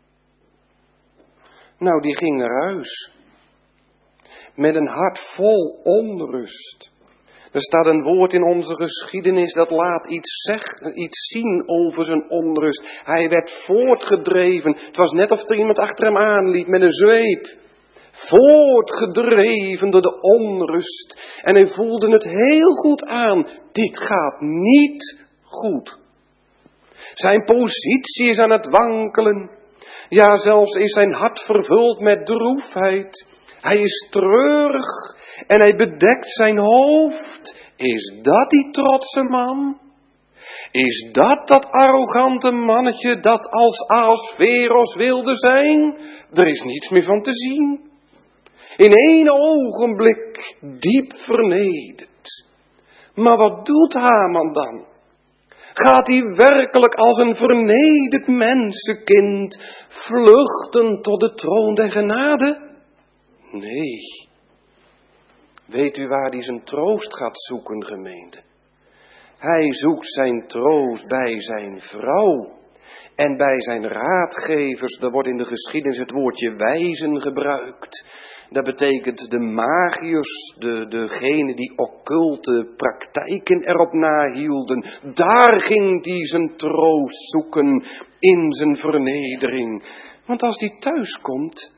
Nou, die ging naar huis met een hart vol onrust. Er staat een woord in onze geschiedenis dat laat iets zeggen, iets zien over zijn onrust. Hij werd voortgedreven. Het was net of er iemand achter hem aanliep met een zweep. Voortgedreven door de onrust. En hij voelde het heel goed aan. Dit gaat niet goed. Zijn positie is aan het wankelen. Ja, zelfs is zijn hart vervuld met droefheid. Hij is treurig en hij bedekt zijn hoofd. Is dat die trotse man? Is dat dat arrogante mannetje dat als Ahasveros wilde zijn? Er is niets meer van te zien. In één ogenblik diep vernederd. Maar wat doet Haman dan? Gaat hij werkelijk als een vernederd mensenkind vluchten tot de troon der genade? Nee. Weet u waar hij zijn troost gaat zoeken, gemeente? Hij zoekt zijn troost bij zijn vrouw en bij zijn raadgevers. Er wordt in de geschiedenis het woordje wijzen gebruikt. Dat betekent de magiërs, de, degene die occulte praktijken erop nahielden. Daar ging hij zijn troost zoeken in zijn vernedering. Want als hij thuis komt,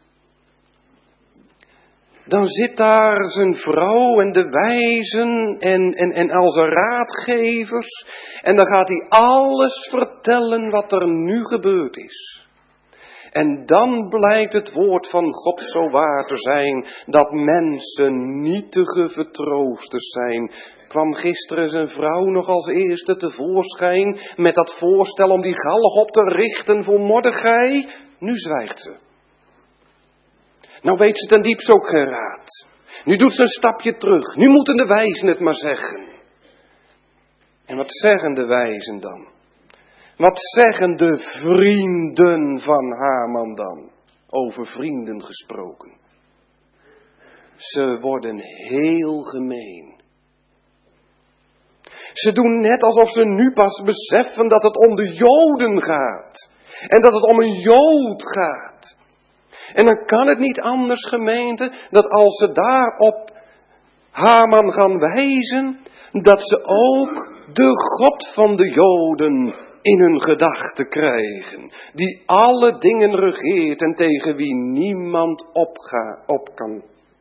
dan zit daar zijn vrouw en de wijzen en, en, en al zijn raadgevers. En dan gaat hij alles vertellen wat er nu gebeurd is. En dan blijkt het woord van God zo waar te zijn, dat mensen nietige vertroosters zijn. Kwam gisteren zijn vrouw nog als eerste tevoorschijn met dat voorstel om die galg op te richten voor Mordechai? Nu zwijgt ze. Nou weet ze ten diepste ook geen raad. Nu doet ze een stapje terug. Nu moeten de wijzen het maar zeggen. En wat zeggen de wijzen dan? Wat zeggen de vrienden van Haman dan? Over vrienden gesproken. Ze worden heel gemeen. Ze doen net alsof ze nu pas beseffen dat het om de Joden gaat. En dat het om een Jood gaat. En dan kan het niet anders, gemeente, dat als ze daarop Haman gaan wijzen, dat ze ook de God van de Joden in hun gedachten krijgen. Die alle dingen regeert en tegen wie niemand opga, op kan.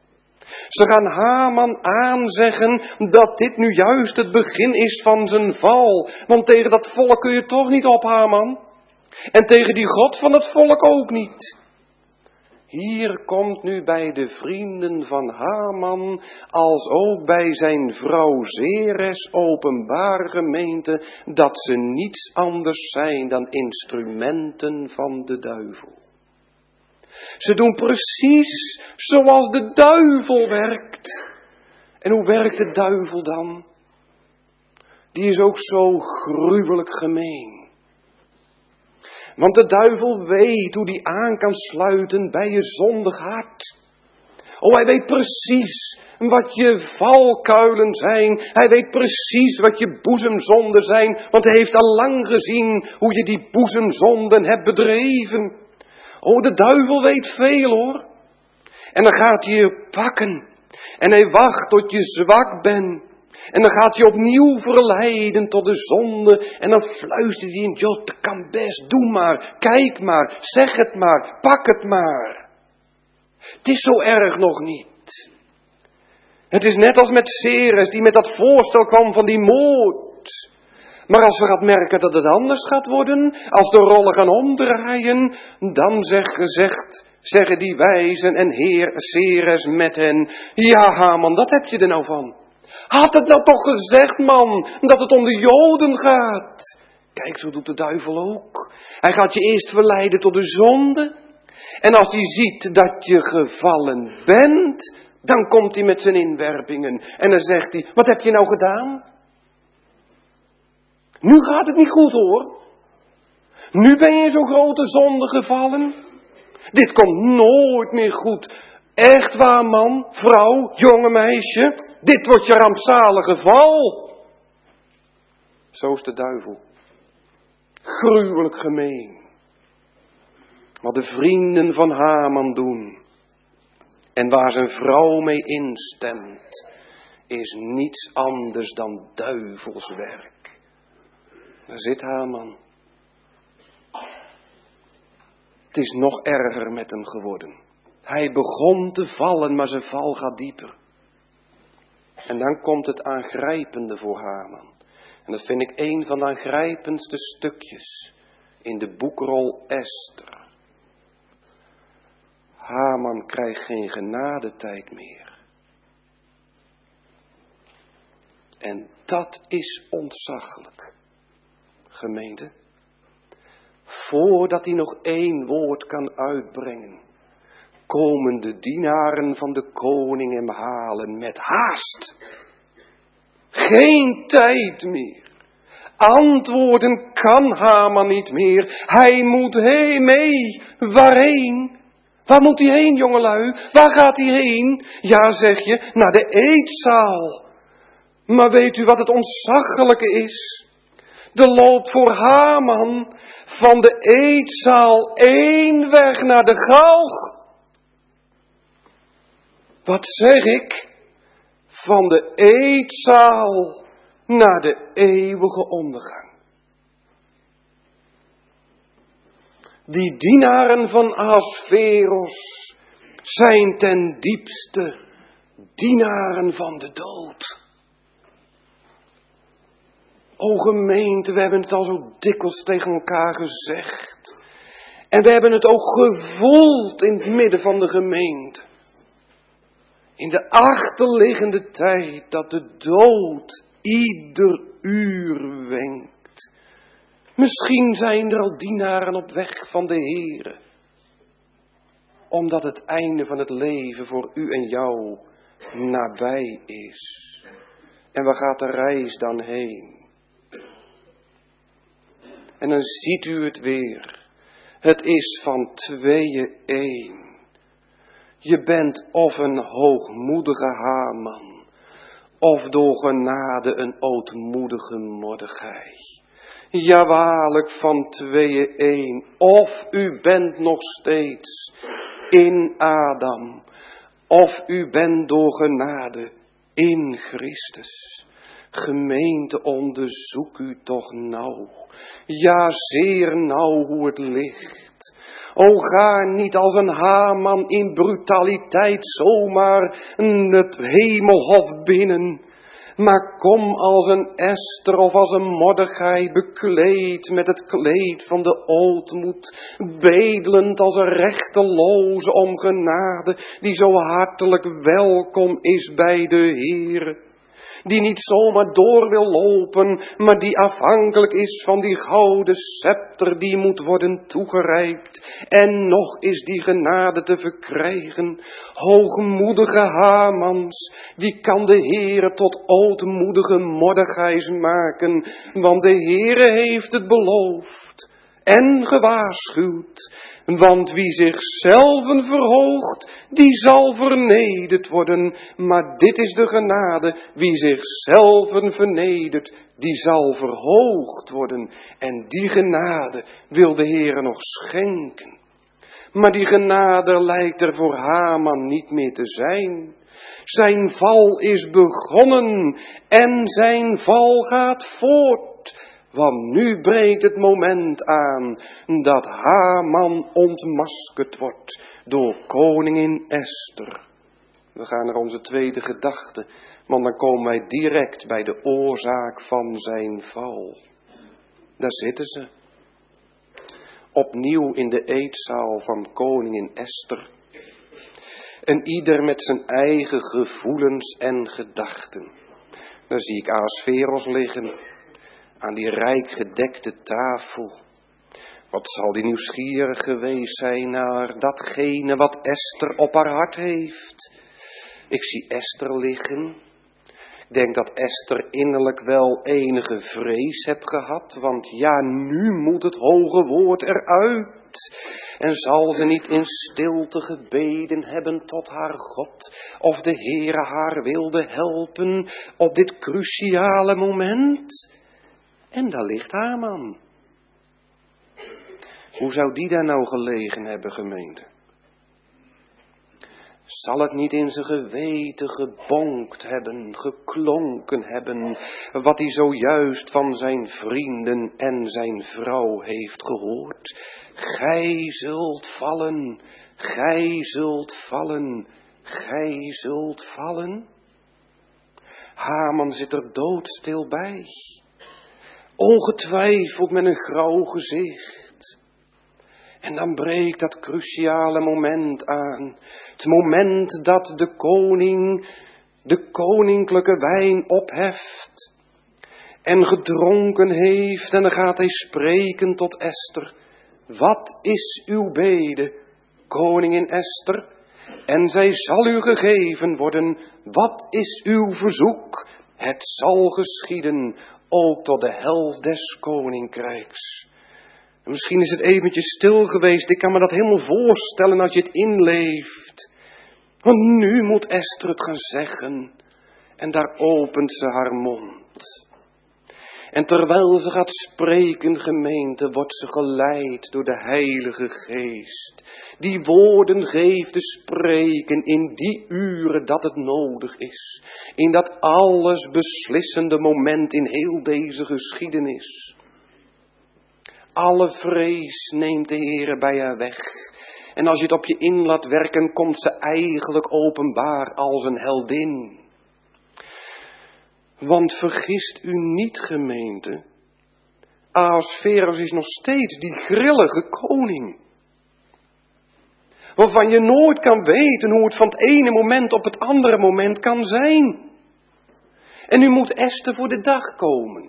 Ze gaan Haman aanzeggen dat dit nu juist het begin is van zijn val. Want tegen dat volk kun je toch niet op, Haman. En tegen die God van het volk ook niet. Hier komt nu bij de vrienden van Haman, als ook bij zijn vrouw Zeres openbaar gemeente, dat ze niets anders zijn dan instrumenten van de duivel. Ze doen precies zoals de duivel werkt. En hoe werkt de duivel dan? Die is ook zo gruwelijk gemeen. Want de duivel weet hoe die aan kan sluiten bij je zondig hart. Oh, hij weet precies wat je valkuilen zijn. Hij weet precies wat je boezemzonden zijn. Want hij heeft al lang gezien hoe je die boezemzonden hebt bedreven. Oh, de duivel weet veel hoor. En dan gaat hij je pakken. En hij wacht tot je zwak bent. En dan gaat hij opnieuw verleiden tot de zonde. En dan fluistert hij in, joh, het kan best, doe maar, kijk maar, zeg het maar, pak het maar. Het is zo erg nog niet. Het is net als met Zeres die met dat voorstel kwam van die moord. Maar als ze gaat merken dat het anders gaat worden, als de rollen gaan omdraaien, dan zeg, zegt, zeggen die wijzen en heer Zeres met hen, ja Haman, dat heb je er nou van. Had het nou toch gezegd, man, dat het om de Joden gaat. Kijk, zo doet de duivel ook. Hij gaat je eerst verleiden tot de zonde. En als hij ziet dat je gevallen bent, dan komt hij met zijn inwerpingen. En dan zegt hij, wat heb je nou gedaan? Nu gaat het niet goed hoor. Nu ben je in zo'n grote zonde gevallen. Dit komt nooit meer goed. Echt waar man, vrouw, jonge meisje. Dit wordt je rampzalige val. Zo is de duivel. Gruwelijk gemeen. Wat de vrienden van Haman doen. En waar zijn vrouw mee instemt. Is niets anders dan duivelswerk. Daar zit Haman. Het is nog erger met hem geworden. Hij begon te vallen, maar zijn val gaat dieper. En dan komt het aangrijpende voor Haman. En dat vind ik een van de aangrijpendste stukjes in de boekrol Esther. Haman krijgt geen genadetijd meer. En dat is ontzaglijk, gemeente. Voordat hij nog één woord kan uitbrengen, komen de dienaren van de koning hem halen met haast. Geen tijd meer. Antwoorden kan Haman niet meer. Hij moet heen mee. Waarheen? Waar moet hij heen, jongelui? Waar gaat hij heen? Ja, zeg je, naar de eetzaal. Maar weet u wat het ontzaglijke is? Er loopt voor Haman van de eetzaal één weg naar de galg. Wat zeg ik? Van de eetzaal naar de eeuwige ondergang. Die dienaren van Ahasveros zijn ten diepste dienaren van de dood. O gemeente, we hebben het al zo dikwijls tegen elkaar gezegd. En we hebben het ook gevoeld in het midden van de gemeente. In de achterliggende tijd dat de dood ieder uur wenkt. Misschien zijn er al dienaren op weg van de Heere. Omdat het einde van het leven voor u en jou nabij is. En waar gaat de reis dan heen? En dan ziet u het weer. Het is van tweeën één. Je bent of een hoogmoedige Haman, of door genade een ootmoedige Mordechai. Ja, waarlijk van tweeën één. Of u bent nog steeds in Adam, of u bent door genade in Christus. Gemeente, onderzoek u toch nauw. Ja, zeer nauw hoe het ligt. O, ga niet als een Haman in brutaliteit zomaar het hemelhof binnen, maar kom als een Esther of als een Mordechai, bekleed met het kleed van de ootmoed, bedelend als een rechteloze om genade, die zo hartelijk welkom is bij de Heere. Die niet zomaar door wil lopen, maar die afhankelijk is van die gouden scepter die moet worden toegereikt. En nog is die genade te verkrijgen. Hoogmoedige Hamans, die kan de Heere tot ootmoedige Mordechai's maken, want de Heere heeft het beloofd en gewaarschuwd. Want wie zichzelf verhoogt, die zal vernederd worden. Maar dit is de genade, wie zichzelf vernedert, die zal verhoogd worden. En die genade wil de Heere nog schenken. Maar die genade lijkt er voor Haman niet meer te zijn. Zijn val is begonnen en zijn val gaat voort. Want nu breekt het moment aan dat Haman ontmaskerd wordt door koningin Esther. We gaan naar onze tweede gedachte, want dan komen wij direct bij de oorzaak van zijn val. Daar zitten ze. Opnieuw in de eetzaal van koningin Esther. En ieder met zijn eigen gevoelens en gedachten. Daar zie ik Ahasveros liggen. Aan die rijk gedekte tafel. Wat zal die nieuwsgierig geweest zijn naar datgene wat Esther op haar hart heeft. Ik zie Esther liggen. Ik denk dat Esther innerlijk wel enige vrees heeft gehad. Want ja, nu moet het hoge woord eruit. En zal ze niet in stilte gebeden hebben tot haar God. Of de Heere haar wilde helpen op dit cruciale moment. En daar ligt Haman. Hoe zou die daar nou gelegen hebben, gemeente? Zal het niet in zijn geweten gebonkt hebben, geklonken hebben, wat hij zojuist van zijn vrienden en zijn vrouw heeft gehoord? Gij zult vallen, gij zult vallen, gij zult vallen. Haman zit er doodstil bij. Ongetwijfeld met een grauw gezicht. En dan breekt dat cruciale moment aan. Het moment dat de koning de koninklijke wijn opheft. En gedronken heeft. En dan gaat hij spreken tot Esther. Wat is uw bede, koningin Esther? En zij zal u gegeven worden. Wat is uw verzoek? Het zal geschieden, ook tot de helft des koninkrijks. En misschien is het eventjes stil geweest, ik kan me dat helemaal voorstellen als je het inleeft. Want nu moet Esther het gaan zeggen. En daar opent ze haar mond. En terwijl ze gaat spreken, gemeente, wordt ze geleid door de Heilige Geest. Die woorden geeft te spreken in die uren dat het nodig is. In dat alles beslissende moment in heel deze geschiedenis. Alle vrees neemt de Heere bij haar weg. En als je het op je in laat werken, komt ze eigenlijk openbaar als een heldin. Want vergist u niet, gemeente, Ahasveros is nog steeds die grillige koning. Waarvan je nooit kan weten hoe het van het ene moment op het andere moment kan zijn. En nu moet Esther voor de dag komen.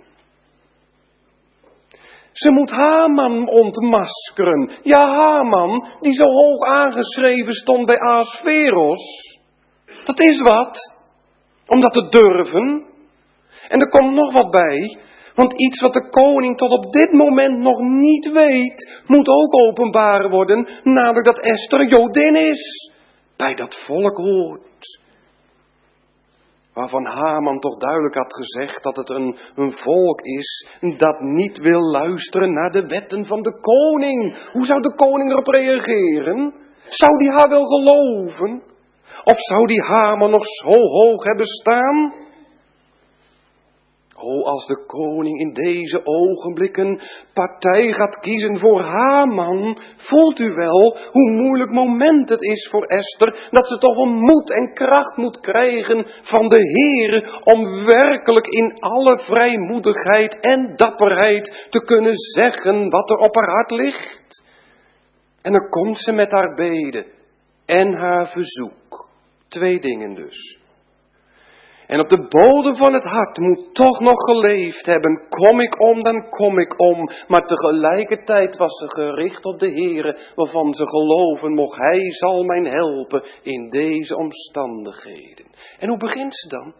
Ze moet Haman ontmaskeren. Ja, Haman, die zo hoog aangeschreven stond bij Ahasveros. Dat is wat, om dat te durven. En er komt nog wat bij, want iets wat de koning tot op dit moment nog niet weet, moet ook openbaar worden, namelijk dat Esther Jodin is, bij dat volk hoort. Waarvan Haman toch duidelijk had gezegd dat het een, een volk is dat niet wil luisteren naar de wetten van de koning. Hoe zou de koning erop reageren? Zou die haar wel geloven? Of zou die Haman nog zo hoog hebben staan? O, als de koning in deze ogenblikken partij gaat kiezen voor Haman, voelt u wel hoe moeilijk moment het is voor Esther, dat ze toch een moed en kracht moet krijgen van de Heere om werkelijk in alle vrijmoedigheid en dapperheid te kunnen zeggen wat er op haar hart ligt. En dan komt ze met haar bede en haar verzoek. Twee dingen dus. En op de bodem van het hart moet toch nog geleefd hebben. Kom ik om, dan kom ik om. Maar tegelijkertijd was ze gericht op de Heere, waarvan ze geloven mocht. Hij zal mij helpen in deze omstandigheden. En hoe begint ze dan?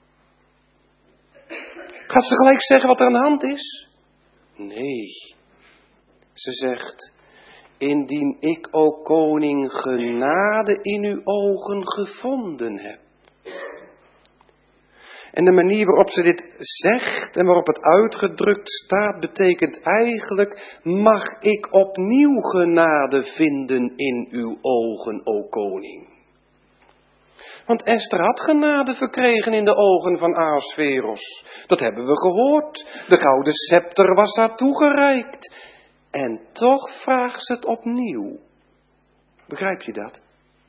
Gaat ze gelijk zeggen wat er aan de hand is? Nee. Ze zegt, indien ik, o koning, genade in uw ogen gevonden heb. En de manier waarop ze dit zegt en waarop het uitgedrukt staat, betekent eigenlijk, mag ik opnieuw genade vinden in uw ogen, o koning. Want Esther had genade verkregen in de ogen van Ahasveros. Dat hebben we gehoord. De gouden scepter was haar toegereikt. En toch vraagt ze het opnieuw. Begrijp je dat?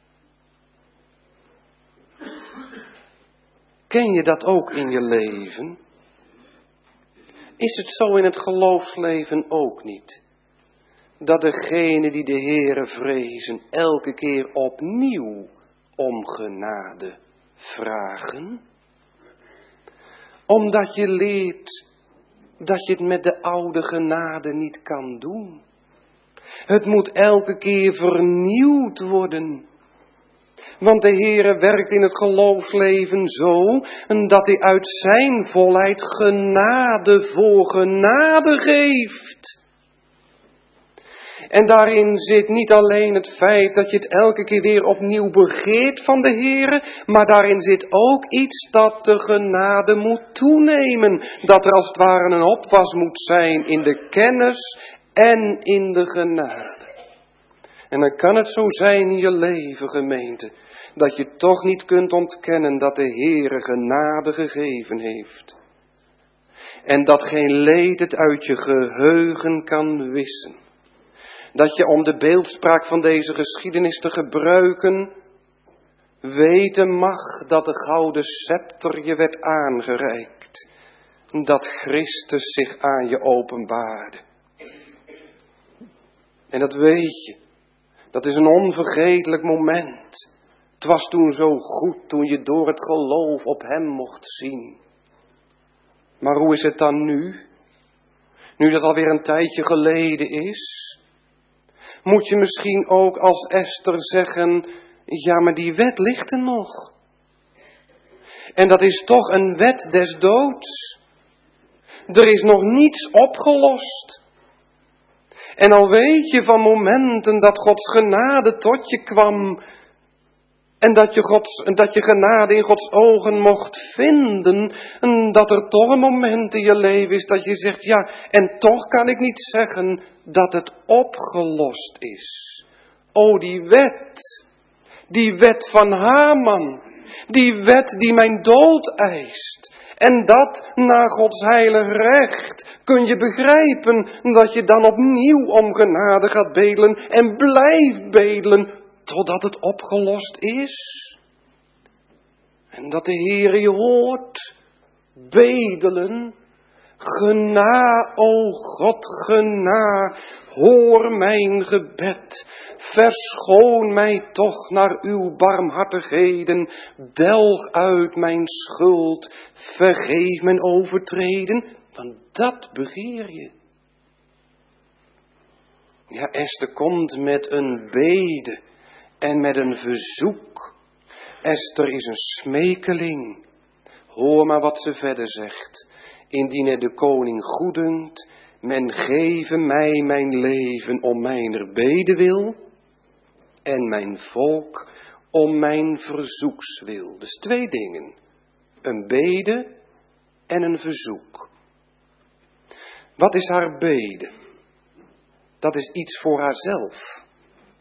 Ken je dat ook in je leven? Is het zo in het geloofsleven ook niet? Dat degenen die de Heere vrezen elke keer opnieuw om genade vragen? Omdat je leert dat je het met de oude genade niet kan doen. Het moet elke keer vernieuwd worden. Want de Heere werkt in het geloofsleven zo, dat hij uit zijn volheid genade voor genade geeft. En daarin zit niet alleen het feit dat je het elke keer weer opnieuw begeert van de Heere, maar daarin zit ook iets dat de genade moet toenemen. Dat er als het ware een opwas moet zijn in de kennis en in de genade. En dan kan het zo zijn in je leven, gemeente, dat je toch niet kunt ontkennen dat de Heere genade gegeven heeft. En dat geen leed het uit je geheugen kan wissen. Dat je, om de beeldspraak van deze geschiedenis te gebruiken, weten mag dat de gouden scepter je werd aangereikt. Dat Christus zich aan je openbaarde. En dat weet je. Dat is een onvergetelijk moment. Het was toen zo goed, toen je door het geloof op hem mocht zien. Maar hoe is het dan nu? Nu dat alweer een tijdje geleden is? Moet je misschien ook als Esther zeggen, ja, maar die wet ligt er nog. En dat is toch een wet des doods. Er is nog niets opgelost. En al weet je van momenten dat Gods genade tot je kwam, en dat je, Gods, dat je genade in Gods ogen mocht vinden, en dat er toch een moment in je leven is dat je zegt, ja, en toch kan ik niet zeggen dat het opgelost is. O, die wet, die wet van Haman, die wet die mijn dood eist. En dat na Gods heilig recht kun je begrijpen dat je dan opnieuw om genade gaat bedelen en blijft bedelen totdat het opgelost is. En dat de Heer je hoort bedelen. Gena, o God, gena, hoor mijn gebed. Verschoon mij toch naar uw barmhartigheden. Delg uit mijn schuld. Vergeef mijn overtreden. Want dat begeer je. Ja, Esther komt met een bede en met een verzoek. Esther is een smekeling. Hoor maar wat ze verder zegt. Indien het de koning goeddunkt, men geeve mij mijn leven om mijner bede wil en mijn volk om mijn verzoekswil. Dus twee dingen. Een bede en een verzoek. Wat is haar bede? Dat is iets voor haarzelf.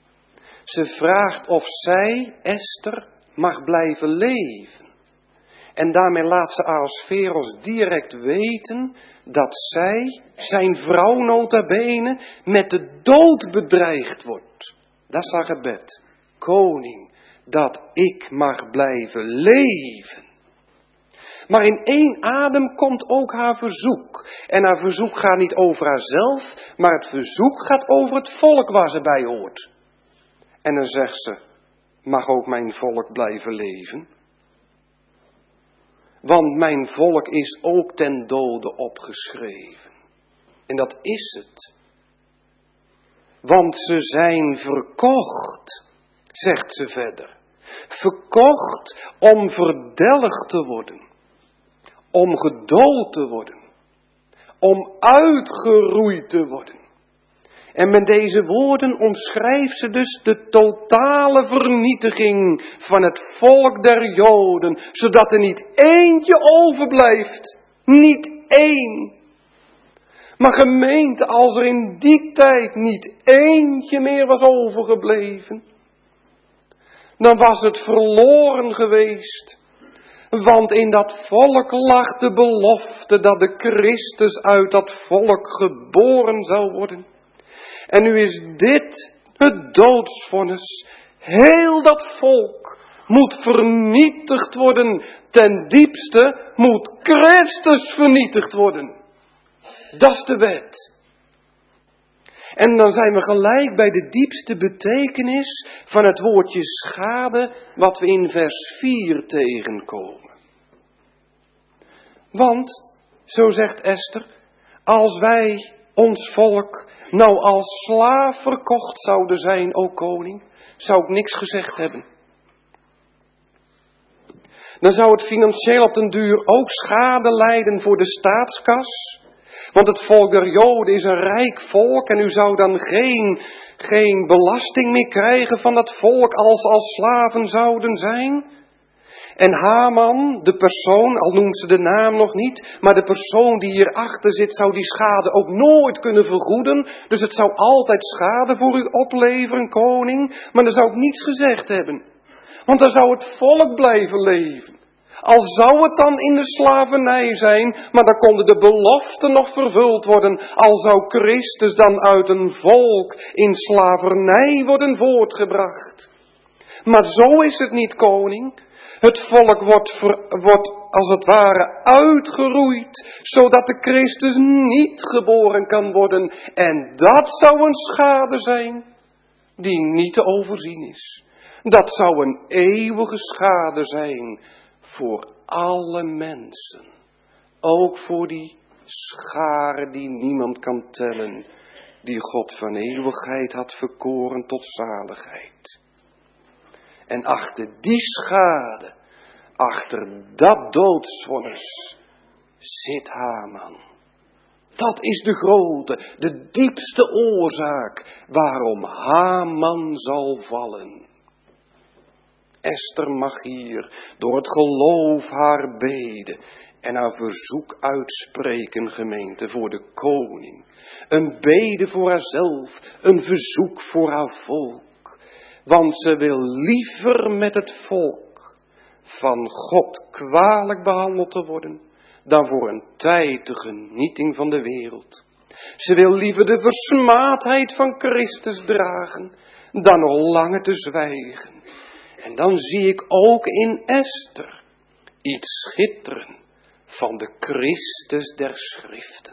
Ze vraagt of zij, Esther, mag blijven leven. En daarmee laat ze Ahasveros direct weten dat zij, zijn vrouw nota bene, met de dood bedreigd wordt. Dat is haar gebed. Koning, dat ik mag blijven leven. Maar in één adem komt ook haar verzoek. En haar verzoek gaat niet over haarzelf, maar het verzoek gaat over het volk waar ze bij hoort. En dan zegt ze, mag ook mijn volk blijven leven? Want mijn volk is ook ten dode opgeschreven. En dat is het. Want ze zijn verkocht, zegt ze verder. Verkocht om verdelgd te worden. Om gedood te worden. Om uitgeroeid te worden. En met deze woorden omschrijft ze dus de totale vernietiging van het volk der Joden. Zodat er niet eentje overblijft. Niet één. Maar gemeente, als er in die tijd niet eentje meer was overgebleven, dan was het verloren geweest. Want in dat volk lag de belofte dat de Christus uit dat volk geboren zou worden. En nu is dit het doodsvonnis. Heel dat volk moet vernietigd worden. Ten diepste moet Christus vernietigd worden. Dat is de wet. En dan zijn we gelijk bij de diepste betekenis van het woordje schade, wat we in vers vier tegenkomen. Want, zo zegt Esther, als wij, ons volk, nou als slaaf verkocht zouden zijn, o koning, zou ik niks gezegd hebben. Dan zou het financieel op den duur ook schade lijden voor de staatskas. Want het volk der Joden is een rijk volk en u zou dan geen, geen belasting meer krijgen van dat volk als als slaven zouden zijn. En Haman, de persoon, al noemt ze de naam nog niet, maar de persoon die hierachter zit zou die schade ook nooit kunnen vergoeden. Dus het zou altijd schade voor u opleveren, koning, maar dan zou ik niets gezegd hebben. Want dan zou het volk blijven leven. Al zou het dan in de slavernij zijn, maar dan konden de beloften nog vervuld worden. Al zou Christus dan uit een volk in slavernij worden voortgebracht. Maar zo is het niet, koning. Het volk wordt, ver, wordt als het ware uitgeroeid, zodat de Christus niet geboren kan worden. En dat zou een schade zijn die niet te overzien is. Dat zou een eeuwige schade zijn voor alle mensen. Ook voor die schare die niemand kan tellen, die God van eeuwigheid had verkoren tot zaligheid. En achter die schade, achter dat doodsvonnis, zit Haman. Dat is de grote, de diepste oorzaak waarom Haman zal vallen. Esther mag hier door het geloof haar bede en haar verzoek uitspreken, gemeente, voor de koning. Een bede voor haarzelf, een verzoek voor haar volk. Want ze wil liever met het volk van God kwalijk behandeld te worden, dan voor een tijd de genieting van de wereld. Ze wil liever de versmaadheid van Christus dragen, dan nog langer te zwijgen. En dan zie ik ook in Esther iets schitteren van de Christus der Schriften.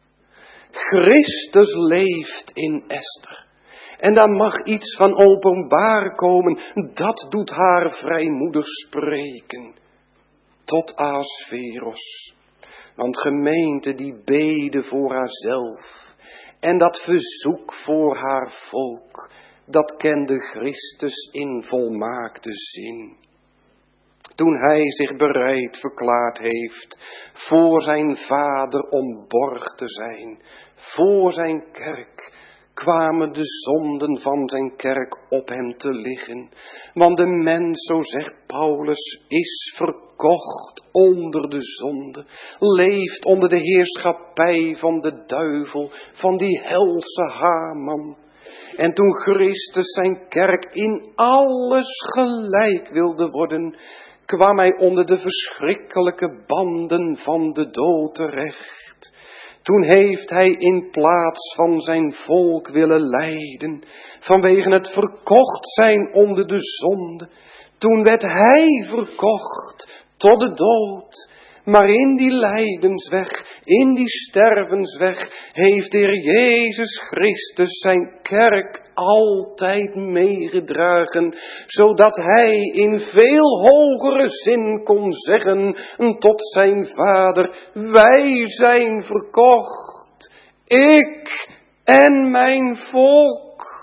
Christus leeft in Esther. En daar mag iets van openbaar komen. Dat doet haar vrijmoedig spreken. Tot Ahasveros. Want gemeente die bede voor haarzelf. En dat verzoek voor haar volk. Dat kende Christus in volmaakte zin. Toen hij zich bereid verklaard heeft voor zijn Vader om borg te zijn, voor zijn kerk, kwamen de zonden van zijn kerk op hem te liggen. Want de mens, zo zegt Paulus, is verkocht onder de zonde, leeft onder de heerschappij van de duivel, van die helse Haman. En toen Christus zijn kerk in alles gelijk wilde worden, kwam hij onder de verschrikkelijke banden van de dood terecht. Toen heeft hij in plaats van zijn volk willen lijden, vanwege het verkocht zijn onder de zonde. Toen werd hij verkocht tot de dood. Maar in die lijdensweg, in die stervensweg, heeft de Heer Jezus Christus zijn kerk altijd meegedragen, zodat hij in veel hogere zin kon zeggen tot zijn Vader: wij zijn verkocht, ik en mijn volk.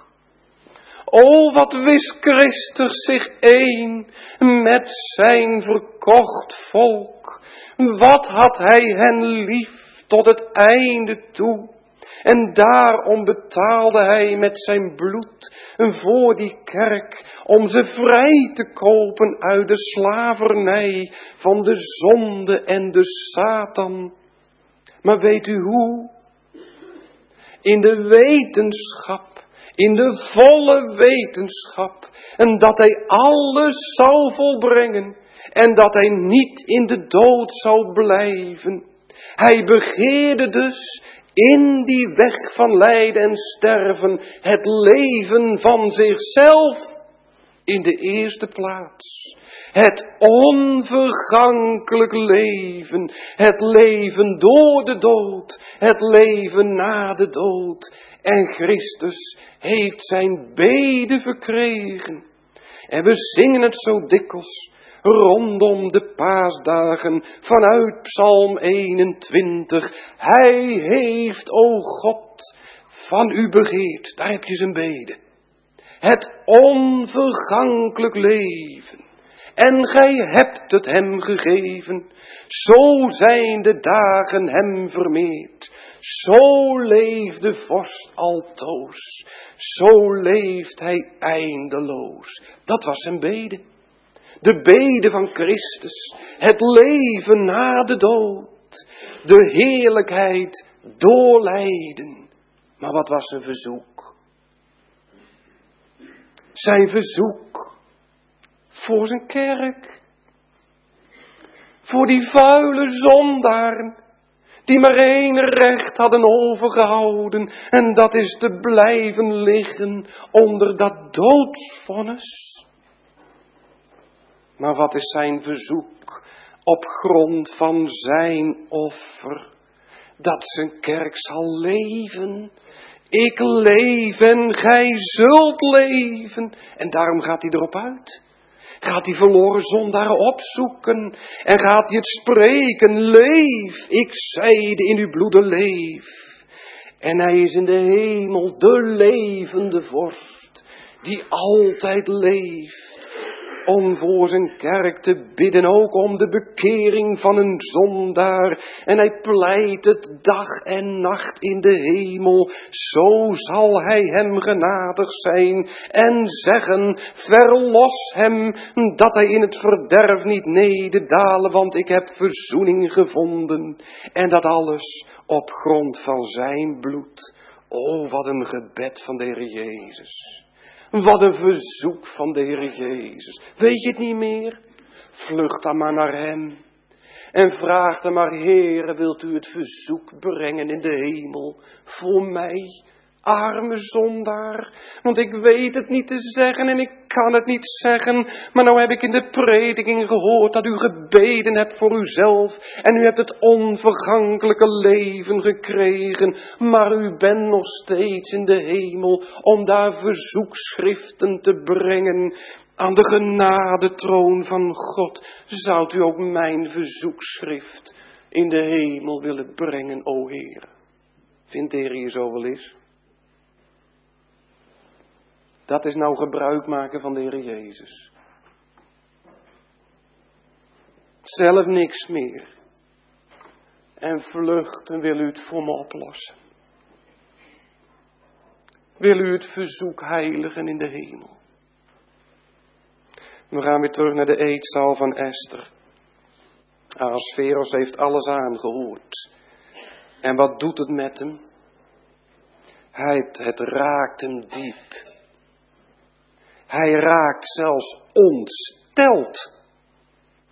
O, wat wist Christus zich één met zijn verkocht volk. Wat had hij hen lief tot het einde toe. En daarom betaalde hij met zijn bloed voor die kerk, om ze vrij te kopen uit de slavernij van de zonde en de Satan. Maar weet u hoe? In de wetenschap, in de volle wetenschap, en dat hij alles zou volbrengen, en dat hij niet in de dood zou blijven. Hij begeerde dus in die weg van lijden en sterven het leven van zichzelf in de eerste plaats. Het onvergankelijk leven, het leven door de dood, het leven na de dood. En Christus heeft zijn bede verkregen. En we zingen het zo dikwijls rondom de paasdagen vanuit Psalm eenentwintig. Hij heeft, o God, van u begeerd. Daar heb je zijn bede. Het onvergankelijk leven. En gij hebt het hem gegeven. Zo zijn de dagen hem vermeerd. Zo leeft de vorst altoos. Zo leeft hij eindeloos. Dat was zijn bede. De bede van Christus. Het leven na de dood. De heerlijkheid door lijden. Maar wat was zijn verzoek? Zijn verzoek voor zijn kerk. Voor die vuile zondaren. Die maar één recht hadden overgehouden. En dat is te blijven liggen onder dat doodsvonnis. Maar wat is zijn verzoek op grond van zijn offer? Dat zijn kerk zal leven. Ik leef en gij zult leven. En daarom gaat hij erop uit. Gaat die verloren zondaren opzoeken. En gaat hij het spreken. Leef, ik zeide in uw bloede leef. En hij is in de hemel de levende vorst. Die altijd leeft. Om voor zijn kerk te bidden, ook om de bekering van een zondaar. En hij pleit het dag en nacht in de hemel. Zo zal hij hem genadig zijn en zeggen: verlos hem, dat hij in het verderf niet nederdalen, want ik heb verzoening gevonden. En dat alles op grond van zijn bloed. O, wat een gebed van de Heer Jezus. Wat een verzoek van de Heer Jezus. Weet je het niet meer? Vlucht dan maar naar hem. En vraag dan maar: Heere, wilt u het verzoek brengen in de hemel voor mij, arme zondaar? Want ik weet het niet te zeggen en ik kan het niet zeggen. Maar nou heb ik in de prediking gehoord dat u gebeden hebt voor uzelf. En u hebt het onvergankelijke leven gekregen. Maar u bent nog steeds in de hemel om daar verzoekschriften te brengen. Aan de genadetroon van God. Zoudt u ook mijn verzoekschrift in de hemel willen brengen, o Heer? Vindt de Heer hier zo wel eens? Dat is nou gebruik maken van de Heer Jezus. Zelf niks meer. En vluchten wil u het voor me oplossen. Wil u het verzoek heiligen in de hemel. We gaan weer terug naar de eetzaal van Esther. Ahasveros heeft alles aangehoord. En wat doet het met hem? Hij, het raakt hem diep. Hij raakt zelfs ontsteld.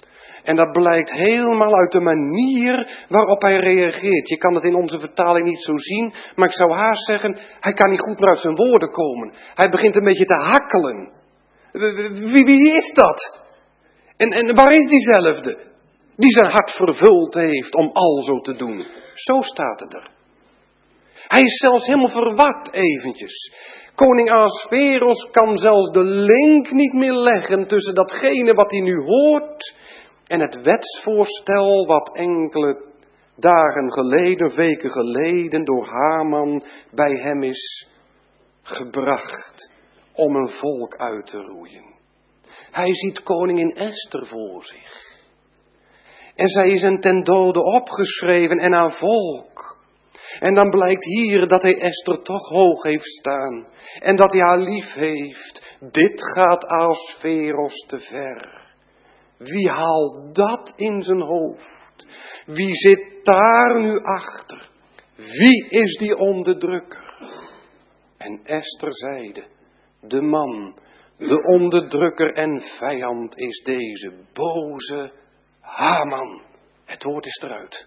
En dat blijkt helemaal uit de manier waarop hij reageert. Je kan het in onze vertaling niet zo zien, maar ik zou haast zeggen, hij kan niet goed meer uit zijn woorden komen. Hij begint een beetje te hakkelen. Wie, wie is dat? En, en waar is diezelfde? Die zijn hart vervuld heeft om al zo te doen. Zo staat het er. Hij is zelfs helemaal verward eventjes. Koning Ahasveros kan zelfs de link niet meer leggen tussen datgene wat hij nu hoort en het wetsvoorstel wat enkele dagen geleden, weken geleden door Haman bij hem is gebracht om een volk uit te roeien. Hij ziet koningin Esther voor zich. En zij is een ten dode opgeschreven en haar volk. En dan blijkt hier dat hij Esther toch hoog heeft staan. En dat hij haar lief heeft. Dit gaat Ahasveros te ver. Wie haalt dat in zijn hoofd? Wie zit daar nu achter? Wie is die onderdrukker? En Esther zeide, de man, de onderdrukker en vijand is deze boze Haman. Het woord is eruit.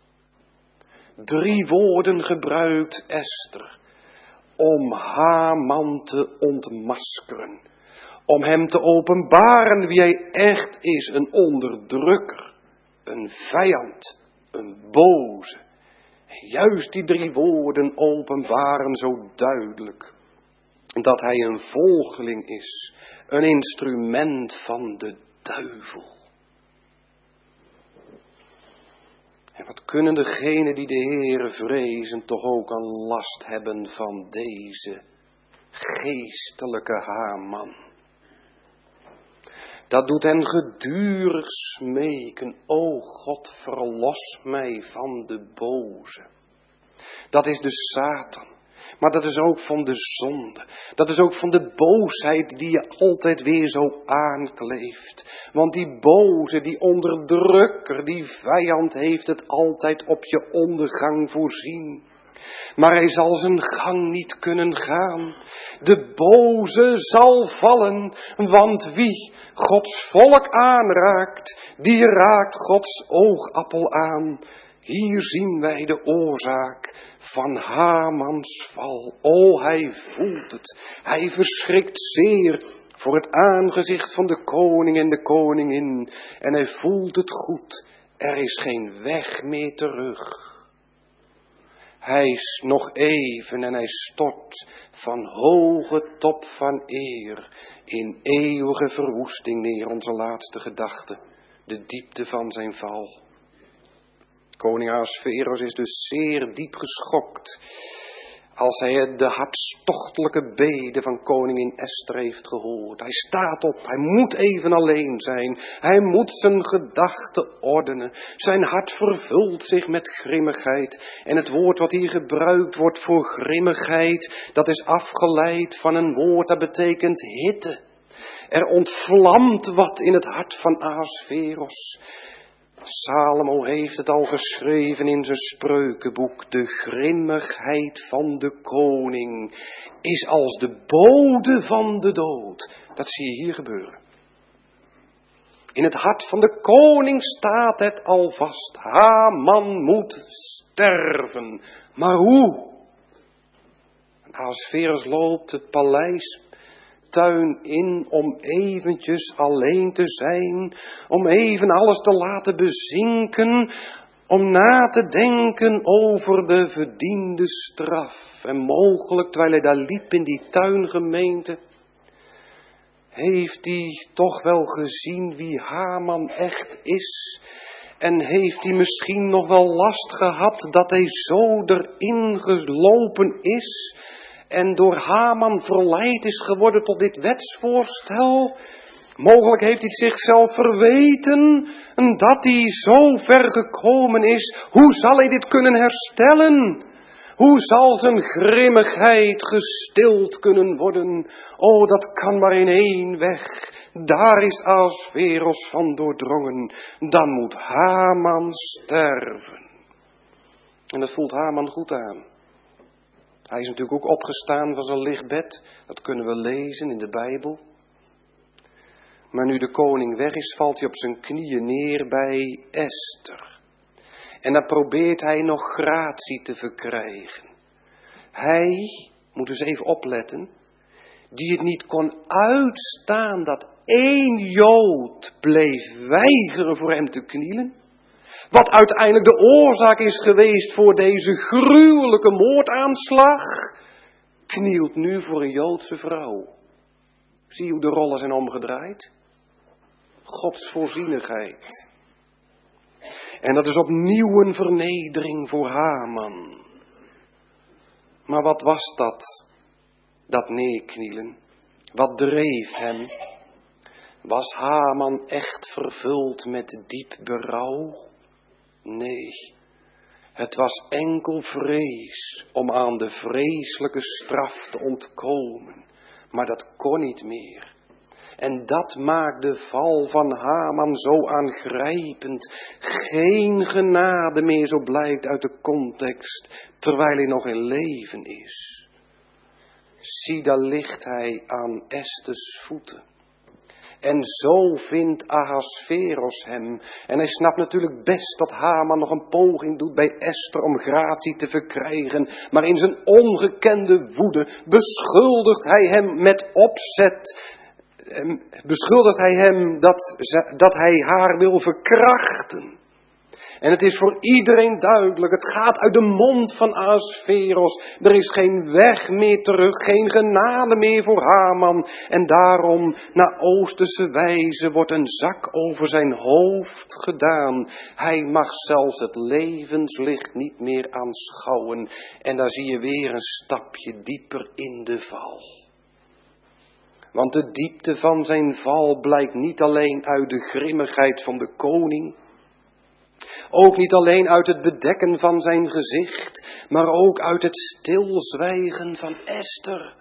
Drie woorden gebruikt Esther om Haman te ontmaskeren. Om hem te openbaren wie hij echt is. Een onderdrukker, een vijand, een boze. En juist die drie woorden openbaren zo duidelijk dat hij een volgeling is. Een instrument van de duivel. En wat kunnen degenen die de Heere vrezen toch ook een last hebben van deze geestelijke Haman. Dat doet hen gedurig smeken, o God, verlos mij van de boze. Dat is de Satan. Maar dat is ook van de zonde. Dat is ook van de boosheid die je altijd weer zo aankleeft. Want die boze, die onderdrukker, die vijand heeft het altijd op je ondergang voorzien. Maar hij zal zijn gang niet kunnen gaan. De boze zal vallen, want wie Gods volk aanraakt, die raakt Gods oogappel aan. Hier zien wij de oorzaak van Hamans val. O, hij voelt het. Hij verschrikt zeer voor het aangezicht van de koning en de koningin. En hij voelt het goed. Er is geen weg meer terug. Hij is nog even en hij stort van hoge top van eer in eeuwige verwoesting neer, onze laatste gedachte, de diepte van zijn val. Koning Ahasveros is dus zeer diep geschokt als hij de hartstochtelijke bede van koningin Esther heeft gehoord. Hij staat op, hij moet even alleen zijn, hij moet zijn gedachten ordenen. Zijn hart vervult zich met grimmigheid. En het woord wat hier gebruikt wordt voor grimmigheid, dat is afgeleid van een woord dat betekent hitte. Er ontvlamt wat in het hart van Ahasveros. Salomo heeft het al geschreven in zijn spreukenboek. De grimmigheid van de koning is als de bode van de dood. Dat zie je hier gebeuren. In het hart van de koning staat het al vast. Haman moet sterven. Maar hoe? Ahasveros loopt het paleis tuin in om eventjes alleen te zijn, om even alles te laten bezinken, om na te denken over de verdiende straf. En mogelijk, terwijl hij daar liep in die tuingemeente, heeft hij toch wel gezien wie Haman echt is. En heeft hij misschien nog wel last gehad dat hij zo erin gelopen is en door Haman verleid is geworden tot dit wetsvoorstel. Mogelijk heeft hij zichzelf verweten dat hij zo ver gekomen is. Hoe zal hij dit kunnen herstellen? Hoe zal zijn grimmigheid gestild kunnen worden? O, dat kan maar in één weg. Daar is Ahasveros van doordrongen. Dan moet Haman sterven. En dat voelt Haman goed aan. Hij is natuurlijk ook opgestaan van zijn lichtbed. Dat kunnen we lezen in de Bijbel. Maar nu de koning weg is, valt hij op zijn knieën neer bij Esther. En dan probeert hij nog gratie te verkrijgen. Hij, moet dus even opletten, die het niet kon uitstaan dat één Jood bleef weigeren voor hem te knielen. Wat uiteindelijk de oorzaak is geweest voor deze gruwelijke moordaanslag, knielt nu voor een Joodse vrouw. Zie je hoe de rollen zijn omgedraaid? Gods voorzienigheid. En dat is opnieuw een vernedering voor Haman. Maar wat was dat? Dat neerknielen. Wat dreef hem? Was Haman echt vervuld met diep berouw? Nee, het was enkel vrees om aan de vreselijke straf te ontkomen. Maar dat kon niet meer. En dat maakt de val van Haman zo aangrijpend. Geen genade meer, zo blijkt uit de context, terwijl hij nog in leven is. Zie, daar ligt hij aan Esters voeten. En zo vindt Ahasveros hem. En hij snapt natuurlijk best dat Haman nog een poging doet bij Esther om gratie te verkrijgen. Maar in zijn ongekende woede beschuldigt hij hem met opzet. Beschuldigt hij hem dat, dat hij haar wil verkrachten. En het is voor iedereen duidelijk, het gaat uit de mond van Ahasveros. Er is geen weg meer terug, geen genade meer voor Haman. En daarom, naar Oosterse wijze, wordt een zak over zijn hoofd gedaan. Hij mag zelfs het levenslicht niet meer aanschouwen. En daar zie je weer een stapje dieper in de val. Want de diepte van zijn val blijkt niet alleen uit de grimmigheid van de koning. Ook niet alleen uit het bedekken van zijn gezicht, maar ook uit het stilzwijgen van Esther.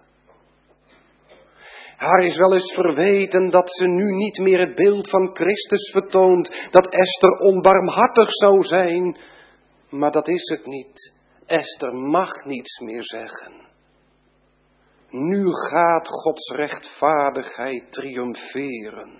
Haar is wel eens verweten dat ze nu niet meer het beeld van Christus vertoont, dat Esther onbarmhartig zou zijn. Maar dat is het niet. Esther mag niets meer zeggen. Nu gaat Gods rechtvaardigheid triomferen.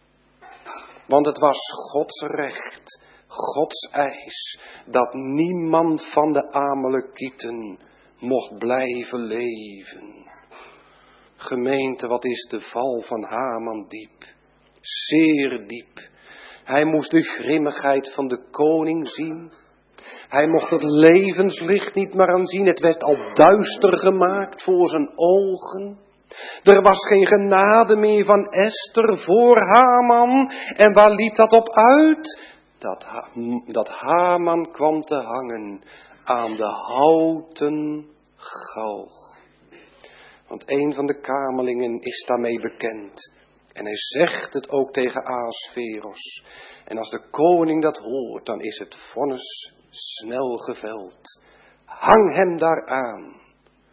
Want het was Gods recht, Gods eis, dat niemand van de Amalekieten mocht blijven leven. Gemeente, wat is de val van Haman diep? Zeer diep. Hij moest de grimmigheid van de koning zien. Hij mocht het levenslicht niet meer aanzien. Het werd al duister gemaakt voor zijn ogen. Er was geen genade meer van Esther voor Haman. En waar liep dat op uit? Dat, ha- dat Haman kwam te hangen aan de houten galg. Want een van de kamerlingen is daarmee bekend. En hij zegt het ook tegen Ahasveros. En als de koning dat hoort, dan is het vonnis snel geveld. Hang hem daaraan.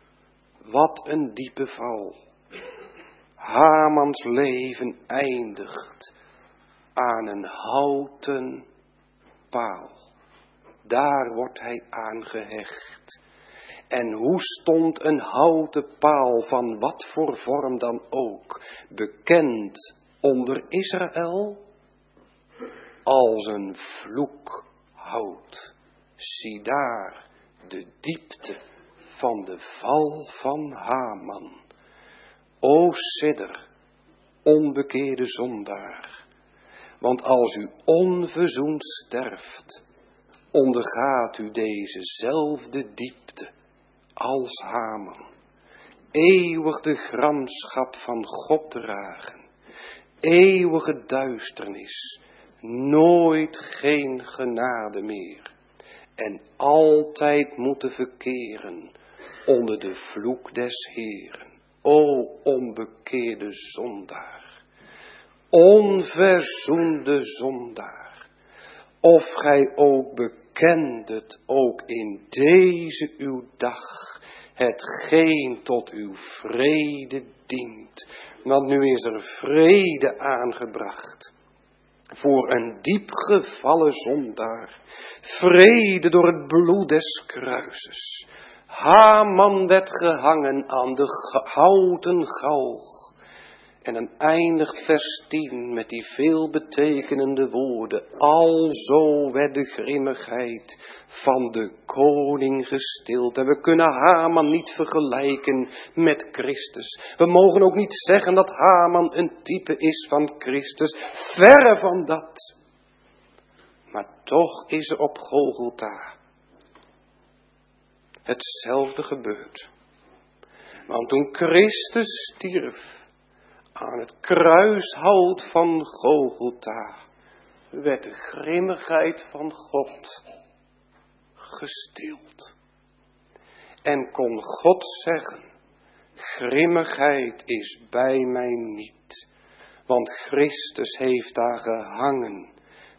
Wat een diepe val. Hamans leven eindigt aan een houten paal. Daar wordt hij aan gehecht. En hoe stond een houten paal van wat voor vorm dan ook bekend onder Israël? Als een vloekhout. Zie daar de diepte van de val van Haman. O sidder, onbekeerde zondaar. Want als u onverzoend sterft, ondergaat u dezezelfde diepte als Haman. Eeuwig de gramschap van God dragen. Eeuwige duisternis. Nooit geen genade meer. En altijd moeten verkeren onder de vloek des Heeren. O onbekeerde zondaar. Onverzoende zondaar. Of gij ook bekendet ook in deze uw dag hetgeen tot uw vrede dient. Want nu is er vrede aangebracht. Voor een diep gevallen zondaar. Vrede door het bloed des kruises. Haman werd gehangen aan de houten galg. En dan eindigt vers tien met die veelbetekenende woorden. Alzo werd de grimmigheid van de koning gestild. En we kunnen Haman niet vergelijken met Christus. We mogen ook niet zeggen dat Haman een type is van Christus. Verre van dat. Maar toch is er op Golgotha hetzelfde gebeurd. Want toen Christus stierf aan het kruishout van Golgotha, werd de grimmigheid van God gestild. En kon God zeggen, grimmigheid is bij mij niet. Want Christus heeft daar gehangen,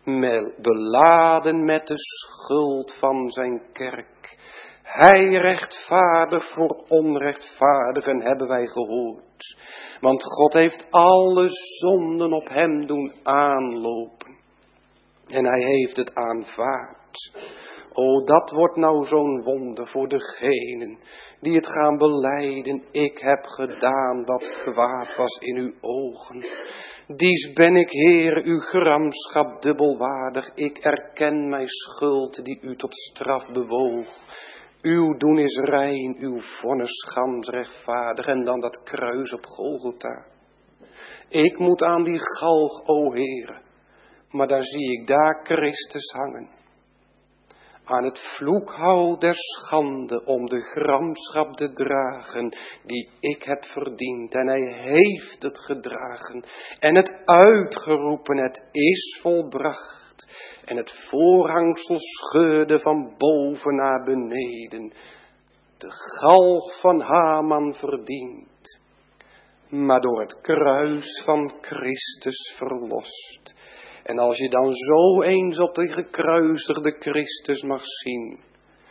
beladen met de schuld van zijn kerk. Hij rechtvaardig voor onrechtvaardigen hebben wij gehoord. Want God heeft alle zonden op hem doen aanlopen. En hij heeft het aanvaard. O, dat wordt nou zo'n wonder voor degenen die het gaan belijden. Ik heb gedaan wat kwaad was in uw ogen. Dies ben ik, Heer, uw gramschap dubbelwaardig. Ik erken mijn schuld die u tot straf bewoog. Uw doen is rein, uw vonnis gans rechtvaardig. En dan dat kruis op Golgotha. Ik moet aan die galg, o Heere. Maar daar zie ik daar Christus hangen. Aan het vloekhout der schande om de gramschap te dragen die ik heb verdiend. En hij heeft het gedragen en het uitgeroepen, het is volbracht. En het voorhangsel scheurde van boven naar beneden. De galg van Haman verdient, maar door het kruis van Christus verlost. En als je dan zo eens op de gekruisigde Christus mag zien,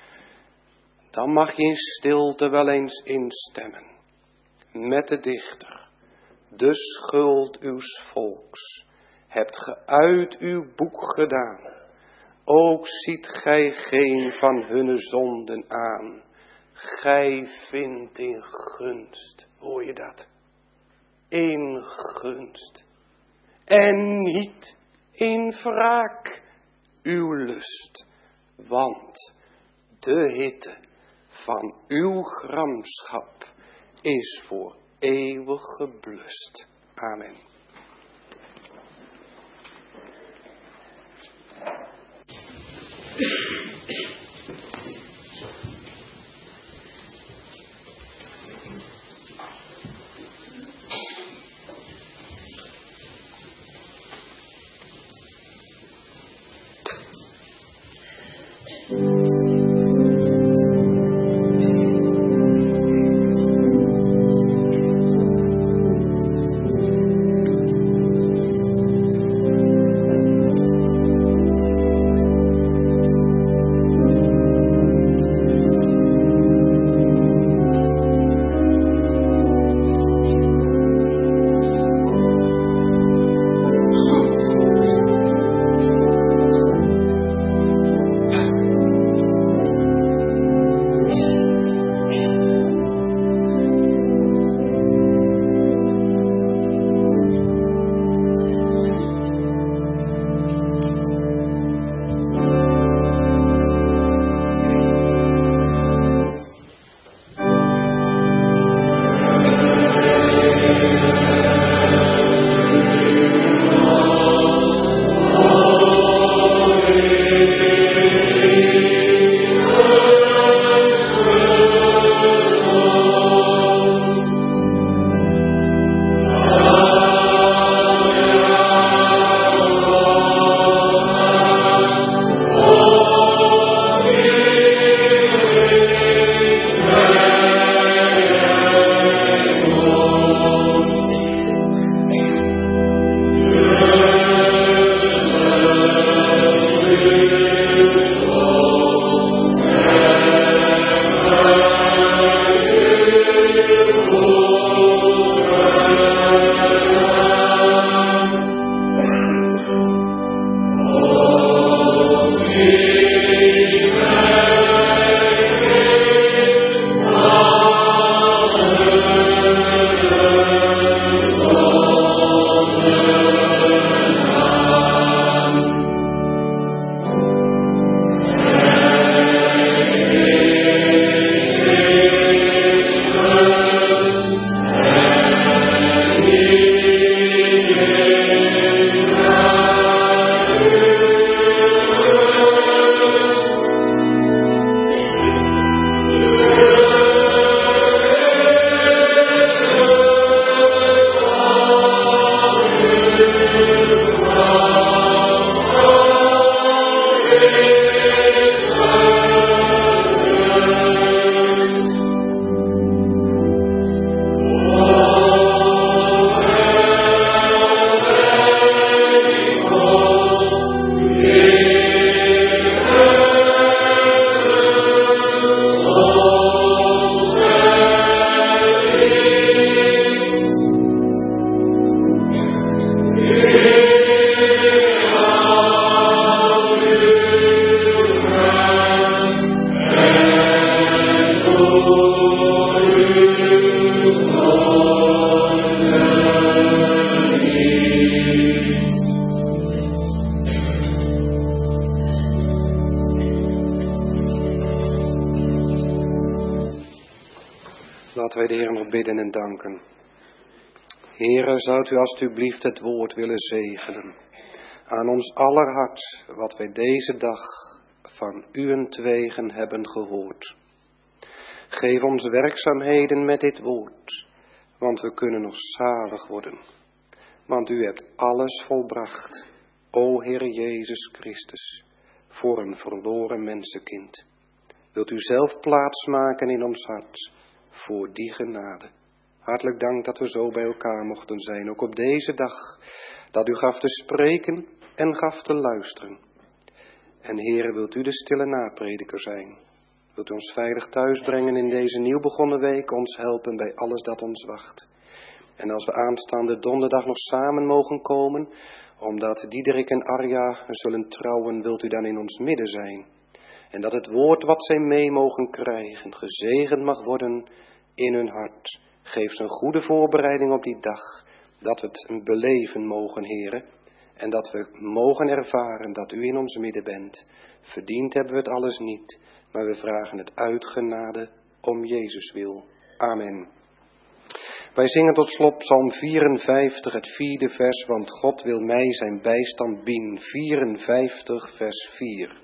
dan mag je in stilte wel eens instemmen met de dichter. De schuld uws volks hebt ge uit uw boek gedaan. Ook ziet gij geen van hunne zonden aan. Gij vindt in gunst, hoor je dat? In gunst. En niet in wraak uw lust. Want de hitte van uw gramschap is voor eeuwig geblust. Amen. Laten wij de Heer nog bidden en danken. Heere, zou u alstublieft het woord willen zegenen. Aan ons aller hart, wat wij deze dag van uwentwegen hebben gehoord. Geef ons werkzaamheden met dit woord, want we kunnen nog zalig worden. Want u hebt alles volbracht, o Heer Jezus Christus, voor een verloren mensenkind. Wilt u zelf plaatsmaken in ons hart, voor die genade. Hartelijk dank dat we zo bij elkaar mochten zijn, ook op deze dag, dat u gaf te spreken en gaf te luisteren. En Heere, wilt u de stille naprediker zijn? Wilt u ons veilig thuisbrengen in deze nieuw begonnen week, ons helpen bij alles dat ons wacht? En als we aanstaande donderdag nog samen mogen komen, omdat Diederik en Arja zullen trouwen, wilt u dan in ons midden zijn. En dat het woord wat zij mee mogen krijgen, gezegend mag worden in hun hart. Geef ze een goede voorbereiding op die dag, dat we het beleven mogen, Heere. En dat we mogen ervaren dat u in ons midden bent. Verdiend hebben we het alles niet, maar we vragen het uit genade om Jezus wil. Amen. Wij zingen tot slot Psalm vierenvijftig, het vierde vers, want God wil mij zijn bijstand bieden. vierenvijftig, vers vier.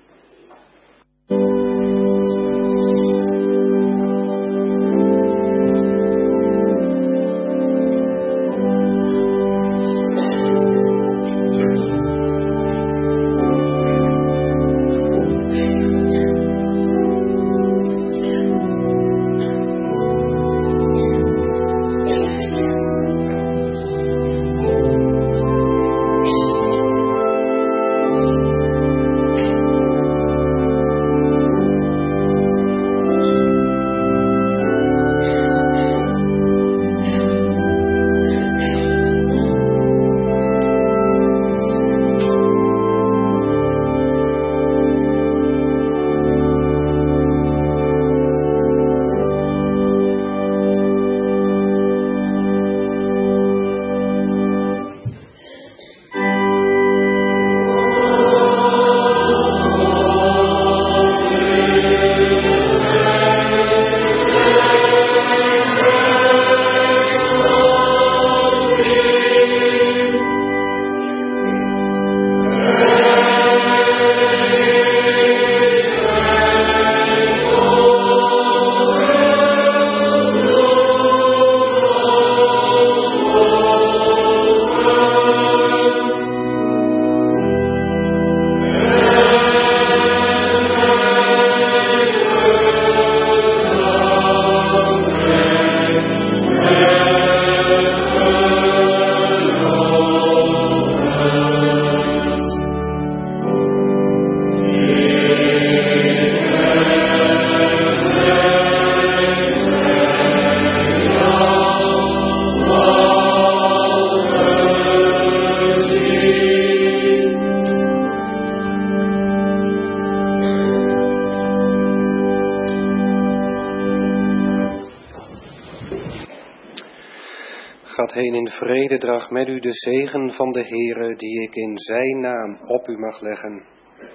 Gaat heen in vrede, draag met u de zegen van de Heere, die ik in zijn naam op u mag leggen.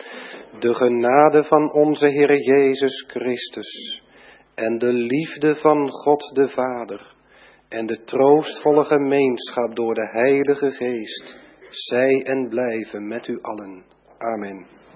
De genade van onze Heere Jezus Christus en de liefde van God de Vader en de troostvolle gemeenschap door de Heilige Geest, zij en blijven met u allen. Amen.